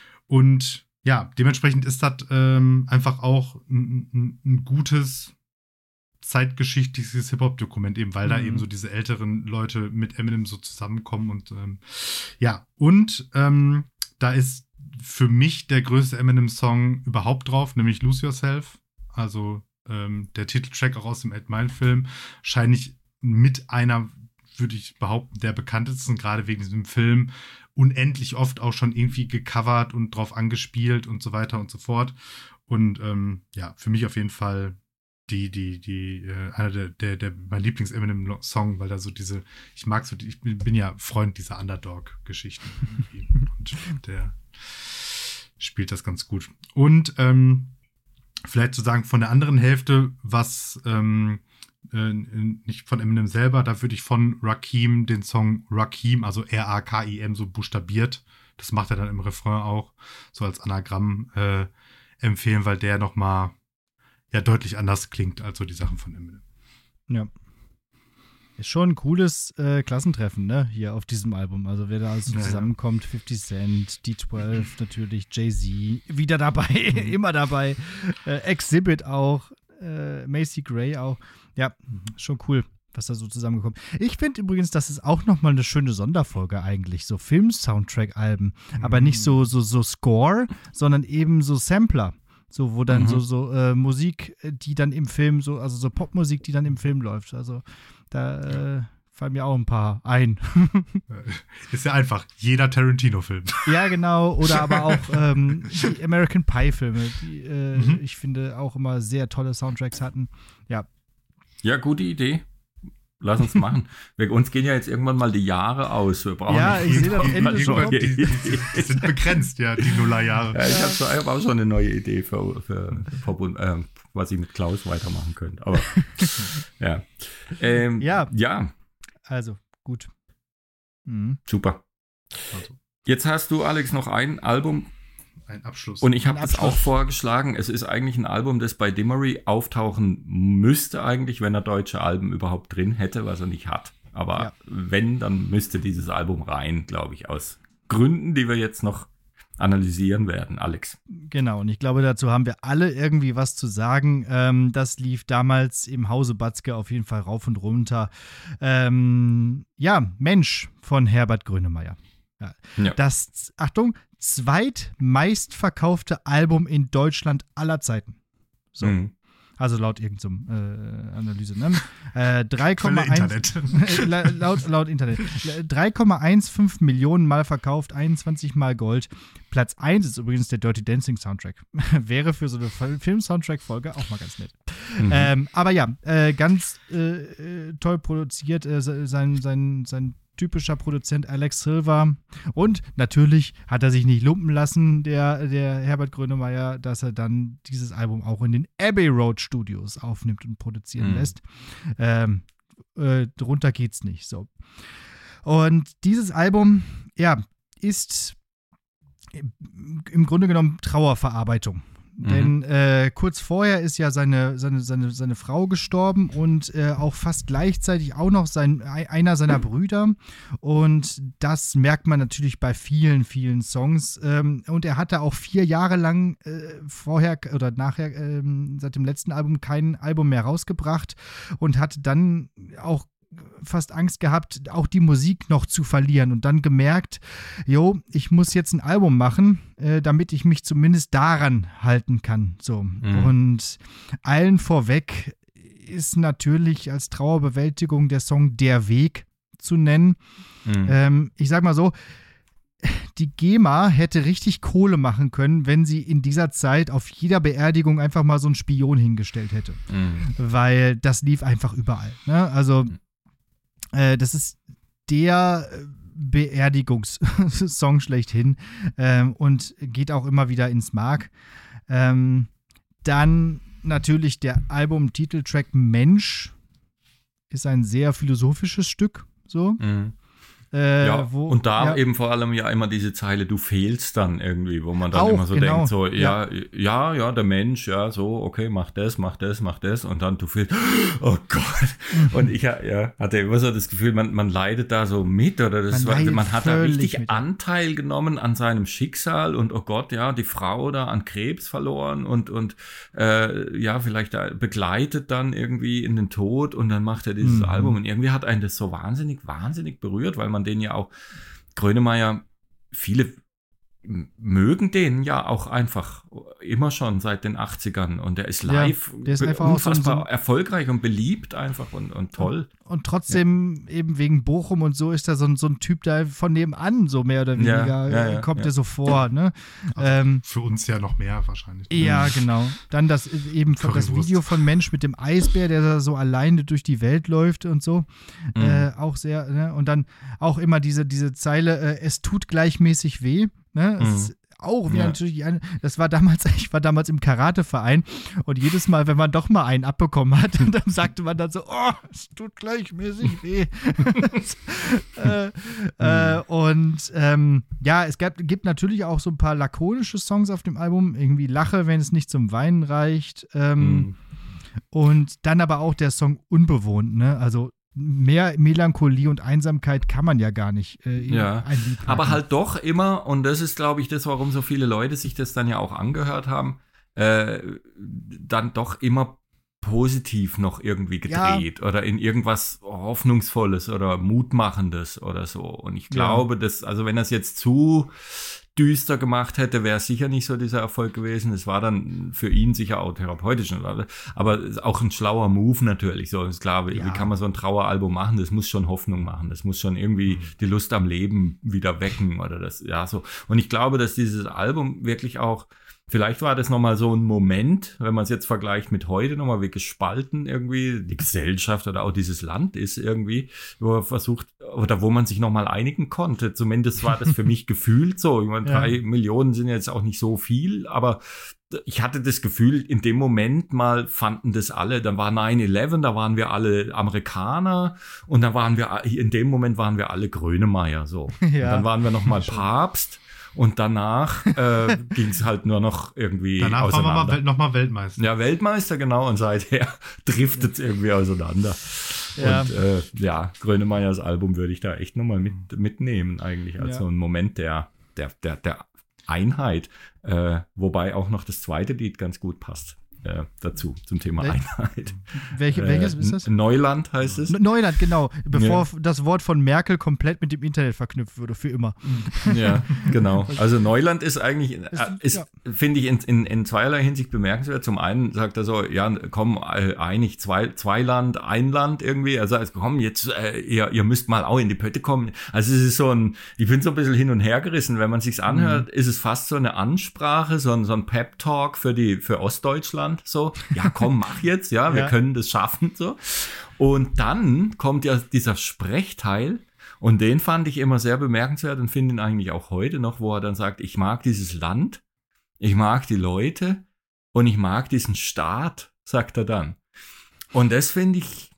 Und ja, dementsprechend ist das ähm, einfach auch ein, ein, ein gutes zeitgeschichtliches Hip-Hop-Dokument, eben weil mhm. da eben so diese älteren Leute mit Eminem so zusammenkommen und ähm, ja, und ähm, da ist für mich der größte Eminem-Song überhaupt drauf, nämlich Lose Yourself, also ähm, der Titeltrack auch aus dem Eight Mile-Film, wahrscheinlich mit einer, würde ich behaupten, der bekanntesten, gerade wegen diesem Film, unendlich oft auch schon irgendwie gecovert und drauf angespielt und so weiter und so fort. Und ähm, ja, für mich auf jeden Fall die, die, die, äh, einer der, der, der, mein Lieblings-Eminem-Song, weil da so diese, ich mag so, ich bin, bin ja Freund dieser Underdog-Geschichten. Und der spielt das ganz gut. Und ähm, vielleicht zu sagen, von der anderen Hälfte, was ähm, äh, nicht von Eminem selber, da würde ich von Rakim den Song Rakim, also R A K I M, so buchstabiert. Das macht er dann im Refrain auch, so als Anagramm äh, empfehlen, weil der nochmal ja deutlich anders klingt als so die Sachen von Eminem. Ja. Ist schon ein cooles äh, Klassentreffen, ne, hier auf diesem Album. Also wer da also ja, zusammenkommt, ja. fifty Cent, D zwölf natürlich, Jay-Z, wieder dabei, mhm. immer dabei, äh, Exhibit auch, äh, Macy Gray auch. Ja, mhm. schon cool, was da so zusammengekommen ist. Ich finde übrigens, das ist auch nochmal eine schöne Sonderfolge eigentlich, so Film-Soundtrack-Alben, mhm. aber nicht so, so, so Score, sondern eben so Sampler. So, wo dann mhm. so, so äh, Musik, die dann im Film, so, also so Popmusik, die dann im Film läuft. Also da äh, fallen mir auch ein paar ein. Ist ja einfach, jeder Tarantino-Film. Ja, genau. Oder aber auch ähm, die American Pie-Filme, die äh, mhm. ich finde auch immer sehr tolle Soundtracks hatten. Ja. Ja, gute Idee. Lass uns machen. Wir, uns gehen ja jetzt irgendwann mal die Jahre aus. Wir brauchen ja, ich sehe das Ende schon. Die, die, die sind begrenzt, ja, die Nullerjahre. Ja, ich habe so, hab auch schon eine neue Idee für, für, für äh, was ich mit Klaus weitermachen könnte. Aber ja. Ähm, ja. Ja. Also, gut. Mhm. Super. Also. Jetzt hast du, Alex, noch ein Album. Ein Abschluss. Und ich habe das auch vorgeschlagen. Es ist eigentlich ein Album, das bei Dimmery auftauchen müsste eigentlich, wenn er deutsche Alben überhaupt drin hätte, was er nicht hat. Aber ja. wenn, dann müsste dieses Album rein, glaube ich, aus Gründen, die wir jetzt noch analysieren werden, Alex. Genau, und ich glaube, dazu haben wir alle irgendwie was zu sagen. Ähm, das lief damals im Hause Batzke auf jeden Fall rauf und runter. Ähm, ja, Mensch von Herbert Grönemeyer. Ja. Ja. Das, Achtung, zweitmeistverkaufte Album in Deutschland aller Zeiten. So. Mhm. Also laut irgendeinem äh, Analyse. Ne? Äh, drei Komma eins laut, laut Internet. drei Komma fünfzehn Millionen Mal verkauft, einundzwanzig Mal Gold. Platz eins ist übrigens der Dirty Dancing Soundtrack. Wäre für so eine Film-Soundtrack-Folge auch mal ganz nett. Mhm. Ähm, aber ja, äh, ganz äh, toll produziert. Äh, sein, sein, sein typischer Produzent Alex Silver. Und natürlich hat er sich nicht lumpen lassen, der, der Herbert Grönemeyer, dass er dann dieses Album auch in den Abbey Road Studios aufnimmt und produzieren mhm. lässt. Ähm, äh, drunter geht's nicht. So. Und dieses Album, ja, ist im Grunde genommen Trauerverarbeitung. Mhm. Denn äh, kurz vorher ist ja seine, seine, seine, seine Frau gestorben und äh, auch fast gleichzeitig auch noch sein, einer seiner Brüder. Und das merkt man natürlich bei vielen, vielen Songs. Ähm, und er hatte auch vier Jahre lang äh, vorher oder nachher, äh, seit dem letzten Album, kein Album mehr rausgebracht und hatte dann auch fast Angst gehabt, auch die Musik noch zu verlieren und dann gemerkt, jo, ich muss jetzt ein Album machen, äh, damit ich mich zumindest daran halten kann. So. Mhm. Und allen vorweg ist natürlich als Trauerbewältigung der Song Der Weg zu nennen. Mhm. Ähm, ich sag mal so, die GEMA hätte richtig Kohle machen können, wenn sie in dieser Zeit auf jeder Beerdigung einfach mal so einen Spion hingestellt hätte. Mhm. Weil das lief einfach überall. Ne? Also Äh, das ist der Beerdigungssong schlechthin ähm, und geht auch immer wieder ins Mark. Ähm, dann natürlich der Album-Titeltrack Mensch ist ein sehr philosophisches Stück. So. Mhm. Äh, ja, wo, und da ja. eben vor allem ja immer diese Zeile, du fehlst dann irgendwie, wo man dann Auch, immer so genau. denkt, so, ja, Ja. ja, ja, der Mensch, ja, so, okay, mach das, mach das, mach das und dann du fehlst, oh Gott. Und ich ja, hatte immer so das Gefühl, man, man leidet da so mit oder das Man war, leidet man hat da völlig richtig mit. Anteil genommen an seinem Schicksal und oh Gott, ja, die Frau da an Krebs verloren und, und äh, ja, vielleicht da begleitet dann irgendwie in den Tod und dann macht er dieses Mhm. Album und irgendwie hat einen das so wahnsinnig, wahnsinnig berührt, weil man den ja auch, Grönemeyer, viele m- mögen den ja auch einfach immer schon seit den achtzigern und der ist Ja, live der ist be- einfach auch so ein- unfassbar so ein- erfolgreich und beliebt einfach und, und toll. Und trotzdem, eben wegen Bochum und so, ist da so ein, so ein Typ da von nebenan, so mehr oder Ja, weniger, ja, ja, kommt ja. der so vor, ne? Also ähm, für uns ja noch mehr wahrscheinlich. Ja, genau. Dann das eben von, das Currywurst. Video von Mensch mit dem Eisbär, der da so alleine durch die Welt läuft und so. Mhm. Äh, auch sehr, ne? Und dann auch immer diese, diese Zeile, äh, es tut gleichmäßig weh. Ne? Es Mhm. ist auch wieder Ja. natürlich, eine, das war damals, ich war damals im Karateverein und jedes Mal, wenn man doch mal einen abbekommen hat, dann sagte man dann so, oh, es tut gleichmäßig weh. äh, äh, und ähm, ja, es gab, gibt natürlich auch so ein paar lakonische Songs auf dem Album, irgendwie Lache, wenn es nicht zum Weinen reicht. Ähm, Mhm. Und dann aber auch der Song Unbewohnt, ne? Also mehr Melancholie und Einsamkeit kann man ja gar nicht äh, in Ja, ein Lied packen. aber halt doch immer, und das ist, glaube ich, das, warum so viele Leute sich das dann ja auch angehört haben, äh, dann doch immer positiv noch irgendwie gedreht oder in irgendwas Hoffnungsvolles oder Mutmachendes oder so. Und ich glaube, dass, also wenn das jetzt zu düster gemacht hätte, wäre es sicher nicht so dieser Erfolg gewesen. Es war dann für ihn sicher auch therapeutisch, aber auch ein schlauer Move natürlich. So ist klar, wie, Ja. wie kann man so ein Traueralbum machen? Das muss schon Hoffnung machen. Das muss schon irgendwie die Lust am Leben wieder wecken oder das, ja, so. Und ich glaube, dass dieses Album wirklich auch, vielleicht war das nochmal so ein Moment, wenn man es jetzt vergleicht mit heute, nochmal wie gespalten irgendwie die Gesellschaft oder auch dieses Land ist irgendwie, wo er versucht, oder wo man sich nochmal einigen konnte. Zumindest war das für mich gefühlt so. Ich meine, Ja. drei Millionen sind jetzt auch nicht so viel, aber ich hatte das Gefühl, in dem Moment mal fanden das alle, dann war nine eleven, da waren wir alle Amerikaner und dann waren wir, in dem Moment waren wir alle Grönemeyer, so. Ja. Und dann waren wir nochmal Papst. Und danach äh, ging es halt nur noch irgendwie Danach waren wir auseinander. mal Wel- noch mal Weltmeister. Ja, Weltmeister, genau. Und seither driftet es irgendwie auseinander. Ja. Und äh, ja, Grönemeyers Album würde ich da echt nochmal mit, mitnehmen, eigentlich, als Ja. so ein Moment der, der, der, der Einheit. Äh, wobei auch noch das zweite Lied ganz gut passt. Äh, dazu, zum Thema Wel- Einheit. Welche, welches Äh, ist das? Neuland heißt es. N- Neuland, genau. Bevor Ja. das Wort von Merkel komplett mit dem Internet verknüpft würde, für immer. Ja, genau. Also Neuland ist eigentlich, äh, ist, ja. finde ich, in, in, in zweierlei Hinsicht bemerkenswert. Zum einen sagt er so, ja, komm, äh, einig, zwei, zwei Land, ein Land irgendwie. Also, also komm, jetzt, äh, ihr, ihr müsst mal auch in die Pötte kommen. Also es ist so ein, ich bin so ein bisschen hin und her gerissen. Wenn man sich's anhört, Mhm. ist es fast so eine Ansprache, so ein, so ein Pep-Talk für die, für Ostdeutschland. So, ja, komm, mach jetzt, ja, wir Ja. können das schaffen, so. Und dann kommt ja dieser Sprechteil. Und den fand ich immer sehr bemerkenswert und finde ihn eigentlich auch heute noch, wo er dann sagt, ich mag dieses Land, ich mag die Leute und ich mag diesen Staat, sagt er dann. Und das finde ich,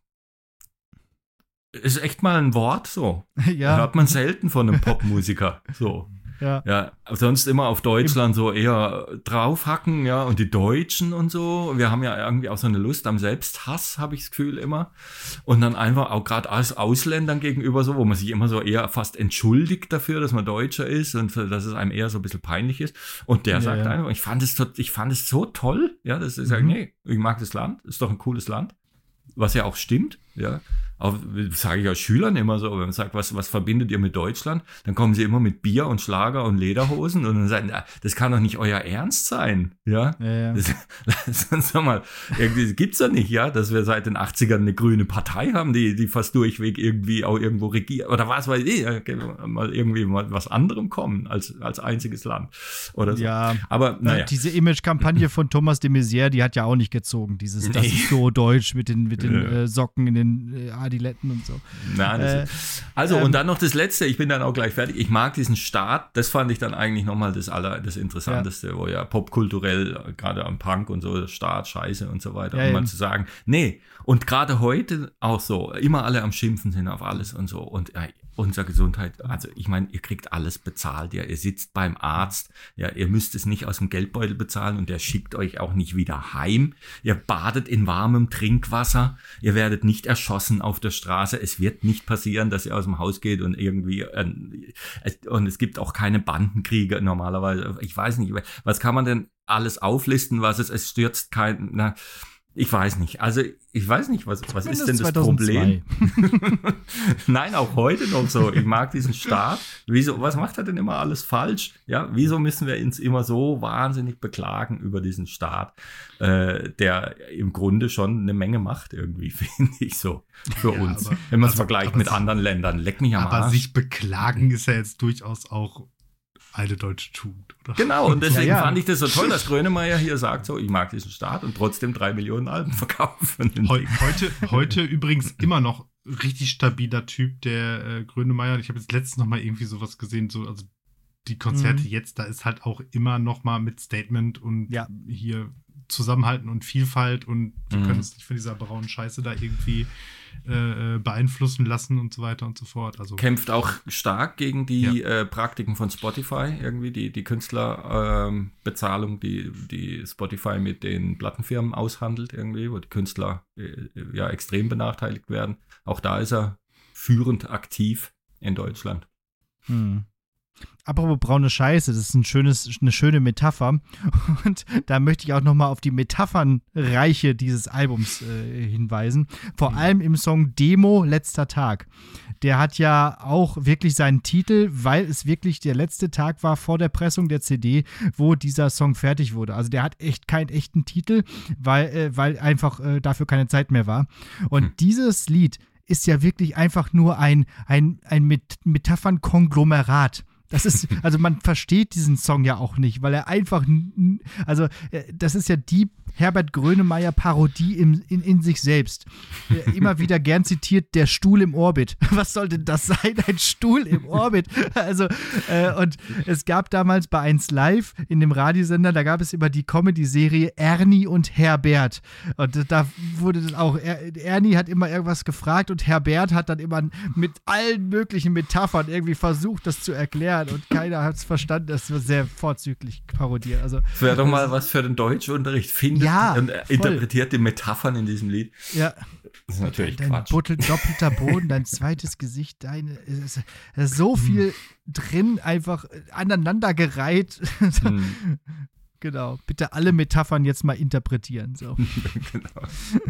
ist echt mal ein Wort so. Ja. Hört man selten von einem Popmusiker, so. Ja. Ja, sonst immer auf Deutschland so eher draufhacken, ja, und die Deutschen und so. Wir haben ja irgendwie auch so eine Lust am Selbsthass, habe ich das Gefühl immer. Und dann einfach auch gerade als Ausländern gegenüber so, wo man sich immer so eher fast entschuldigt dafür, dass man Deutscher ist und dass es einem eher so ein bisschen peinlich ist. Und der Ja, sagt ja. einfach, ich fand es tot- ich fand es so toll, ja, dass ich sage, Mhm. nee, ich mag das Land, ist doch ein cooles Land. Was ja auch stimmt, ja. Auch, das sage ich auch Schülern immer so, wenn man sagt, was, was verbindet ihr mit Deutschland? Dann kommen sie immer mit Bier und Schlager und Lederhosen und dann sagen, na, das kann doch nicht euer Ernst sein, ja. Ja, ja. Das, das, sag mal, irgendwie das gibt's ja nicht, ja, dass wir seit den achtzigern eine grüne Partei haben, die, die fast durchweg irgendwie auch irgendwo regiert, oder was weiß ich, ja, mal irgendwie mal was anderem kommen als, als einziges Land oder so. Ja. Aber, naja. Ja, diese Image-Kampagne von Thomas de Maizière, die hat ja auch nicht gezogen. Dieses, das Nee. ist so deutsch mit den, mit den Ja. äh, Socken in den äh, Adiletten und so. Nein, das Äh, ist, also ähm, und dann noch das Letzte, ich bin dann auch gleich fertig. Ich mag diesen Staat, das fand ich dann eigentlich nochmal das aller, das Interessanteste, wo ja popkulturell, gerade am Punk und so, Staat, Scheiße und so weiter, Ja, und ja. man zu sagen, nee, und gerade heute auch so, immer alle am Schimpfen sind auf alles und so und, unsere Gesundheit, also ich meine, ihr kriegt alles bezahlt, ja, ihr sitzt beim Arzt, ja, ihr müsst es nicht aus dem Geldbeutel bezahlen und der schickt euch auch nicht wieder heim. Ihr badet in warmem Trinkwasser, ihr werdet nicht erschossen auf der Straße, es wird nicht passieren, dass ihr aus dem Haus geht und irgendwie, äh, und es gibt auch keine Bandenkriege normalerweise, ich weiß nicht, was kann man denn alles auflisten, was es, es stürzt kein, na, ich weiß nicht. Also ich weiß nicht, was, was ist denn das Problem? Nein, auch heute noch so. Ich mag diesen Staat. Wieso, was macht er denn immer alles falsch? Ja, wieso müssen wir uns immer so wahnsinnig beklagen über diesen Staat, äh, der im Grunde schon eine Menge macht irgendwie, finde ich so, für ja, uns. Aber, wenn man es also, vergleicht mit sich, anderen Ländern. Leck mich am aber Arsch. Aber sich beklagen ist ja jetzt durchaus auch eine deutsche Tugend, oder? Genau, und deswegen ja, ja. fand ich das so toll, dass Grönemeyer hier sagt, so, ich mag diesen Staat und trotzdem drei Millionen Alben verkaufen. Heu, heute, heute übrigens immer noch richtig stabiler Typ, der äh, Grönemeyer. Ich habe jetzt letztens noch mal irgendwie sowas gesehen, so, also die Konzerte mhm. jetzt, da ist halt auch immer noch mal mit Statement und ja. hier Zusammenhalten und Vielfalt und wir mhm. können uns nicht von dieser braunen Scheiße da irgendwie äh, beeinflussen lassen und so weiter und so fort. Also kämpft auch stark gegen die ja. äh, Praktiken von Spotify, irgendwie die, die Künstlerbezahlung, ähm, die, die Spotify mit den Plattenfirmen aushandelt, irgendwie, wo die Künstler äh, ja extrem benachteiligt werden. Auch da ist er führend aktiv in Deutschland. Hm. Apropos braune Scheiße, das ist ein schönes, eine schöne Metapher. Und da möchte ich auch nochmal auf die Metaphernreiche dieses Albums äh, hinweisen. Vor allem im Song Demo, letzter Tag. Der hat ja auch wirklich seinen Titel, weil es wirklich der letzte Tag war vor der Pressung der C D, wo dieser Song fertig wurde. Also der hat echt keinen echten Titel, weil, äh, weil einfach äh, dafür keine Zeit mehr war. Und hm. dieses Lied ist ja wirklich einfach nur ein, ein, ein Met- Metaphern-Konglomerat. Das ist, also man versteht diesen Song ja auch nicht, weil er einfach, also das ist ja die Herbert Grönemeyer-Parodie in, in, in sich selbst. Immer wieder gern zitiert, der Stuhl im Orbit. Was soll denn das sein, ein Stuhl im Orbit? Also, äh, und es gab damals bei eins Live in dem Radiosender, da gab es immer die Comedy-Serie Ernie und Herbert. Und da wurde das auch, er, Ernie hat immer irgendwas gefragt und Herbert hat dann immer mit allen möglichen Metaphern irgendwie versucht, das zu erklären. Und keiner hat es verstanden, das war sehr vorzüglich parodiert. Also, das wäre doch mal was für den Deutschunterricht. Findet ja, und interpretiert die Metaphern in diesem Lied. Ja. Das ist natürlich dein Quatsch. Dein doppelter Boden, dein zweites Gesicht, deine, es ist, es ist so viel drin, einfach aneinandergereiht. Hm. Genau. Bitte alle Metaphern jetzt mal interpretieren. So. Genau.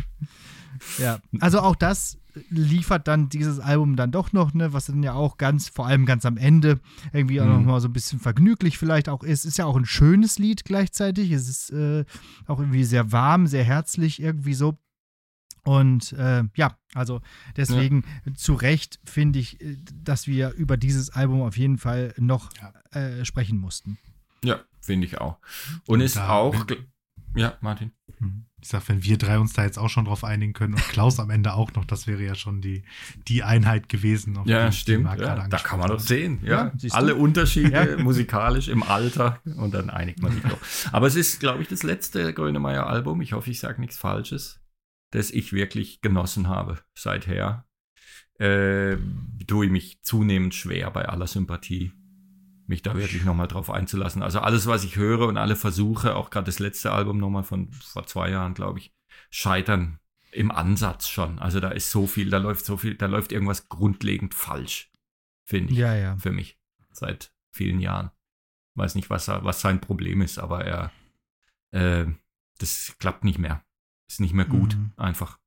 Ja, also auch das liefert dann dieses Album dann doch noch, ne, was dann ja auch ganz, vor allem ganz am Ende irgendwie auch mhm. noch mal so ein bisschen vergnüglich vielleicht auch ist. Ist ja auch ein schönes Lied gleichzeitig. Es ist äh, auch irgendwie sehr warm, sehr herzlich irgendwie so. Und äh, ja, also deswegen ja. zu Recht finde ich, dass wir über dieses Album auf jeden Fall noch ja. äh, sprechen mussten. Ja, finde ich auch. Und, Und ist auch, ja, Martin. Ich sag, wenn wir drei uns da jetzt auch schon drauf einigen können und Klaus am Ende auch noch, das wäre ja schon die, die Einheit gewesen. Auf ja, die, stimmt. Die ja, da kann man doch sehen. Ja, ja alle Unterschiede ja. musikalisch im Alter und dann einigt man sich doch. Aber es ist, glaube ich, das letzte Grönemeyer-Album. Ich hoffe, ich sage nichts Falsches, das ich wirklich genossen habe seither. Äh, tue ich mich zunehmend schwer bei aller Sympathie, mich da wirklich nochmal drauf einzulassen. Also alles, was ich höre und alle Versuche, auch gerade das letzte Album nochmal von vor zwei Jahren, glaube ich, scheitern im Ansatz schon. Also da ist so viel, da läuft so viel, da läuft irgendwas grundlegend falsch, finde ich, ja, ja. für mich, seit vielen Jahren. Weiß nicht, was, was sein Problem ist, aber er, äh, das klappt nicht mehr. Ist nicht mehr gut, mhm. einfach.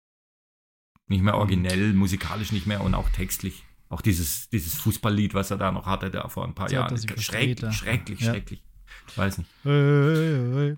Nicht mehr originell, musikalisch nicht mehr und auch textlich. Auch dieses, dieses Fußballlied, was er da noch hatte, da vor ein paar Jahren. Schrecklich, schrecklich, ja. schrecklich. Weiß nicht. Äh, äh.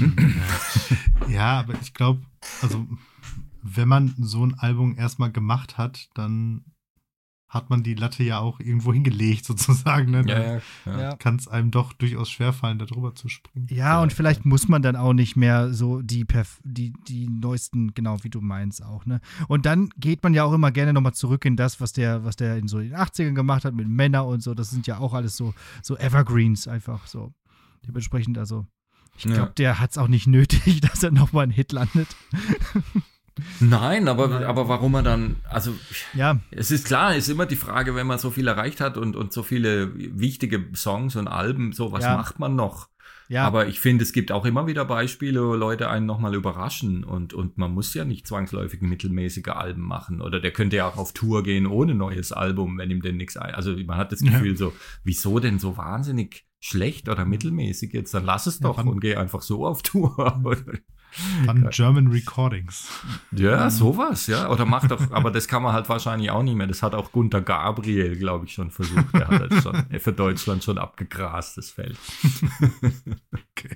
Ja, aber ich glaube, also wenn man so ein Album erstmal gemacht hat, dann hat man die Latte ja auch irgendwo hingelegt, sozusagen. Ne? Ja, ja, ja. Kann es einem doch durchaus schwerfallen, da drüber zu springen. Ja, ja, und vielleicht muss man dann auch nicht mehr so die, Perf- die, die neuesten, genau wie du meinst auch, ne? Und dann geht man ja auch immer gerne nochmal zurück in das, was der, was der in so den achtzigern gemacht hat mit Männer und so. Das sind ja auch alles so, so Evergreens einfach so. Dementsprechend, also, ich glaube, ja. der hat es auch nicht nötig, dass er nochmal einen Hit landet. Nein, aber, aber warum er dann, also Ja, es ist klar, ist immer die Frage, wenn man so viel erreicht hat und, und so viele wichtige Songs und Alben, so was Ja. macht man noch? ja. Aber ich finde, es gibt auch immer wieder Beispiele, wo Leute einen nochmal überraschen und, und man muss ja nicht zwangsläufig mittelmäßige Alben machen oder der könnte ja auch auf Tour gehen ohne neues Album, wenn ihm denn nichts ein. Also man hat das Gefühl so, wieso denn so wahnsinnig schlecht oder mittelmäßig jetzt? Dann lass es Ja, doch wann- und geh einfach so auf Tour. Von German Recordings. Ja, sowas, ja. Oder macht doch, aber das kann man halt wahrscheinlich auch nicht mehr. Das hat auch Gunter Gabriel, glaube ich, schon versucht. Der hat das schon für Deutschland schon abgegrast, das Feld. Okay.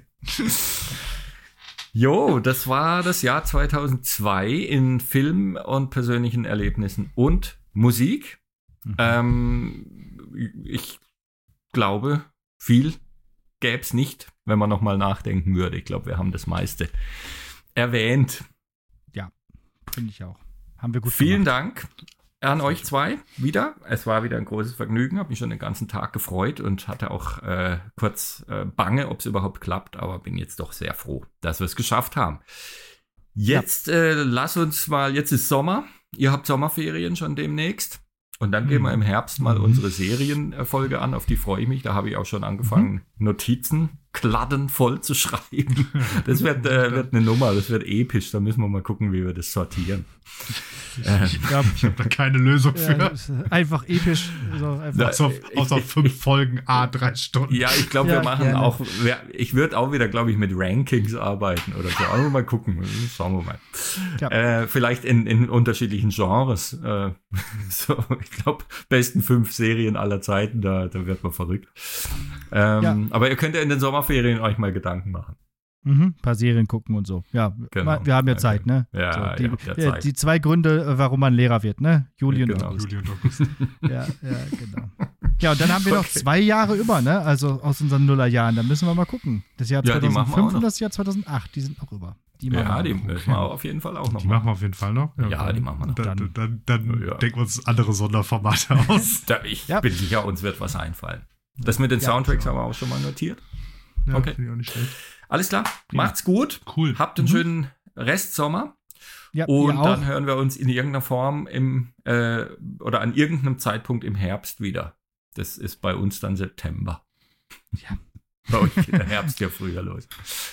Jo, das war das Jahr zweitausendzwei in Film und persönlichen Erlebnissen und Musik. Mhm. Ähm, ich glaube, viel gäbe es nicht, wenn man nochmal nachdenken würde. Ich glaube, wir haben das meiste erwähnt. Finde ich auch. Haben wir gut Vielen gemacht. Dank an euch zwei wieder. Es war wieder ein großes Vergnügen. Habe mich schon den ganzen Tag gefreut und hatte auch äh, kurz äh, Bange, ob es überhaupt klappt. Aber bin jetzt doch sehr froh, dass wir es geschafft haben. Jetzt äh, lass uns mal, jetzt ist Sommer. Ihr habt Sommerferien schon demnächst. Und dann gehen wir im Herbst mal Mhm. unsere Serienfolge an. Auf die freue ich mich. Da habe ich auch schon angefangen, Notizen kladden voll zu schreiben. Das wird, äh, wird eine Nummer. Das wird episch. Da müssen wir mal gucken, wie wir das sortieren. Äh, Ich glaube, Ich habe da keine Lösung für. ja, das ist einfach episch. So einfach. außer, ich- außer ich- fünf Folgen, a drei Stunden. Ja, ich glaube, Ja, wir machen gerne. auch, wir- ich würde auch wieder, glaube ich, mit Rankings arbeiten oder so. Aber mal gucken, schauen wir mal. Ja. Äh, vielleicht in, in unterschiedlichen Genres. Äh, so, ich glaube, besten fünf Serien aller Zeiten, da, da wird man verrückt. Ähm, Ja. Aber ihr könnt ja in den Sommerferien euch mal Gedanken machen. Mhm, ein paar Serien gucken und so. Ja, Genau. mal- wir haben ja Okay. Zeit, ne? Ja, so, die, ihr habt ja ja, Zeit. die zwei Gründe, äh, warum man Lehrer wird, ne? Juli und Genau. August. Juli und August. Ja, ja, genau. Ja, und dann haben wir noch Okay. zwei Jahre über, ne? Also aus unseren Nullerjahren. Da müssen wir mal gucken. Das Jahr Ja, die machen wir auch zweitausendfünf noch. und das Jahr zweitausendacht, die sind noch über. Die machen Ja, wir die noch. müssen wir auf jeden Fall auch noch Die machen wir auf jeden Fall noch. Ja, die machen wir noch. Dann, dann, dann, dann Ja. denken wir uns andere Sonderformate aus. Da, ich Ja. bin sicher, uns wird was einfallen. Das mit den Ja. Soundtracks haben wir auch schon mal notiert. Ja, Okay. finde ich auch nicht schlecht. Alles klar, macht's gut. Cool. Habt einen schönen Restsommer. Ja, Und ihr auch. dann hören wir uns in irgendeiner Form im äh, oder an irgendeinem Zeitpunkt im Herbst wieder. Das ist bei uns dann September. Ja. Bei euch geht der Herbst ja früher los.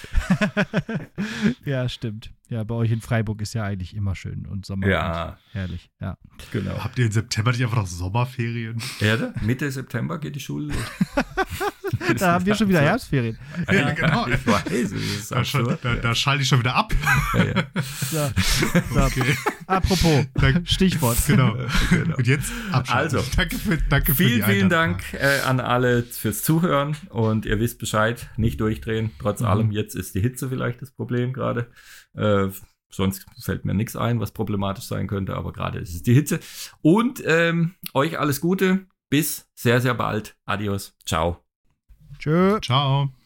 Ja, stimmt. Ja, bei euch in Freiburg ist ja eigentlich immer schön und Sommer. Ja, Und herrlich, ja. genau. Habt ihr im September nicht einfach noch Sommerferien? Erde? Mitte September geht die Schule los. Da haben wir schon wieder Herbstferien. Ja, genau. Ich weiß, es ist Da, schall- absurd. da, da schalte ich schon wieder ab. Ja, ja. So. So. Okay. Apropos, Dank- Stichwort. Genau. Genau. Und jetzt abschalten. Also, danke für, danke für Vielen, die vielen Einladung. Dank äh, an alle fürs Zuhören und ihr wisst Bescheid, nicht durchdrehen. Trotz Mhm. allem, jetzt ist die Hitze vielleicht das Problem gerade. Äh, sonst fällt mir nichts ein, was problematisch sein könnte, aber gerade ist es die Hitze. Und ähm, euch alles Gute, bis sehr, sehr bald. Adios, ciao. Tschö. Ciao.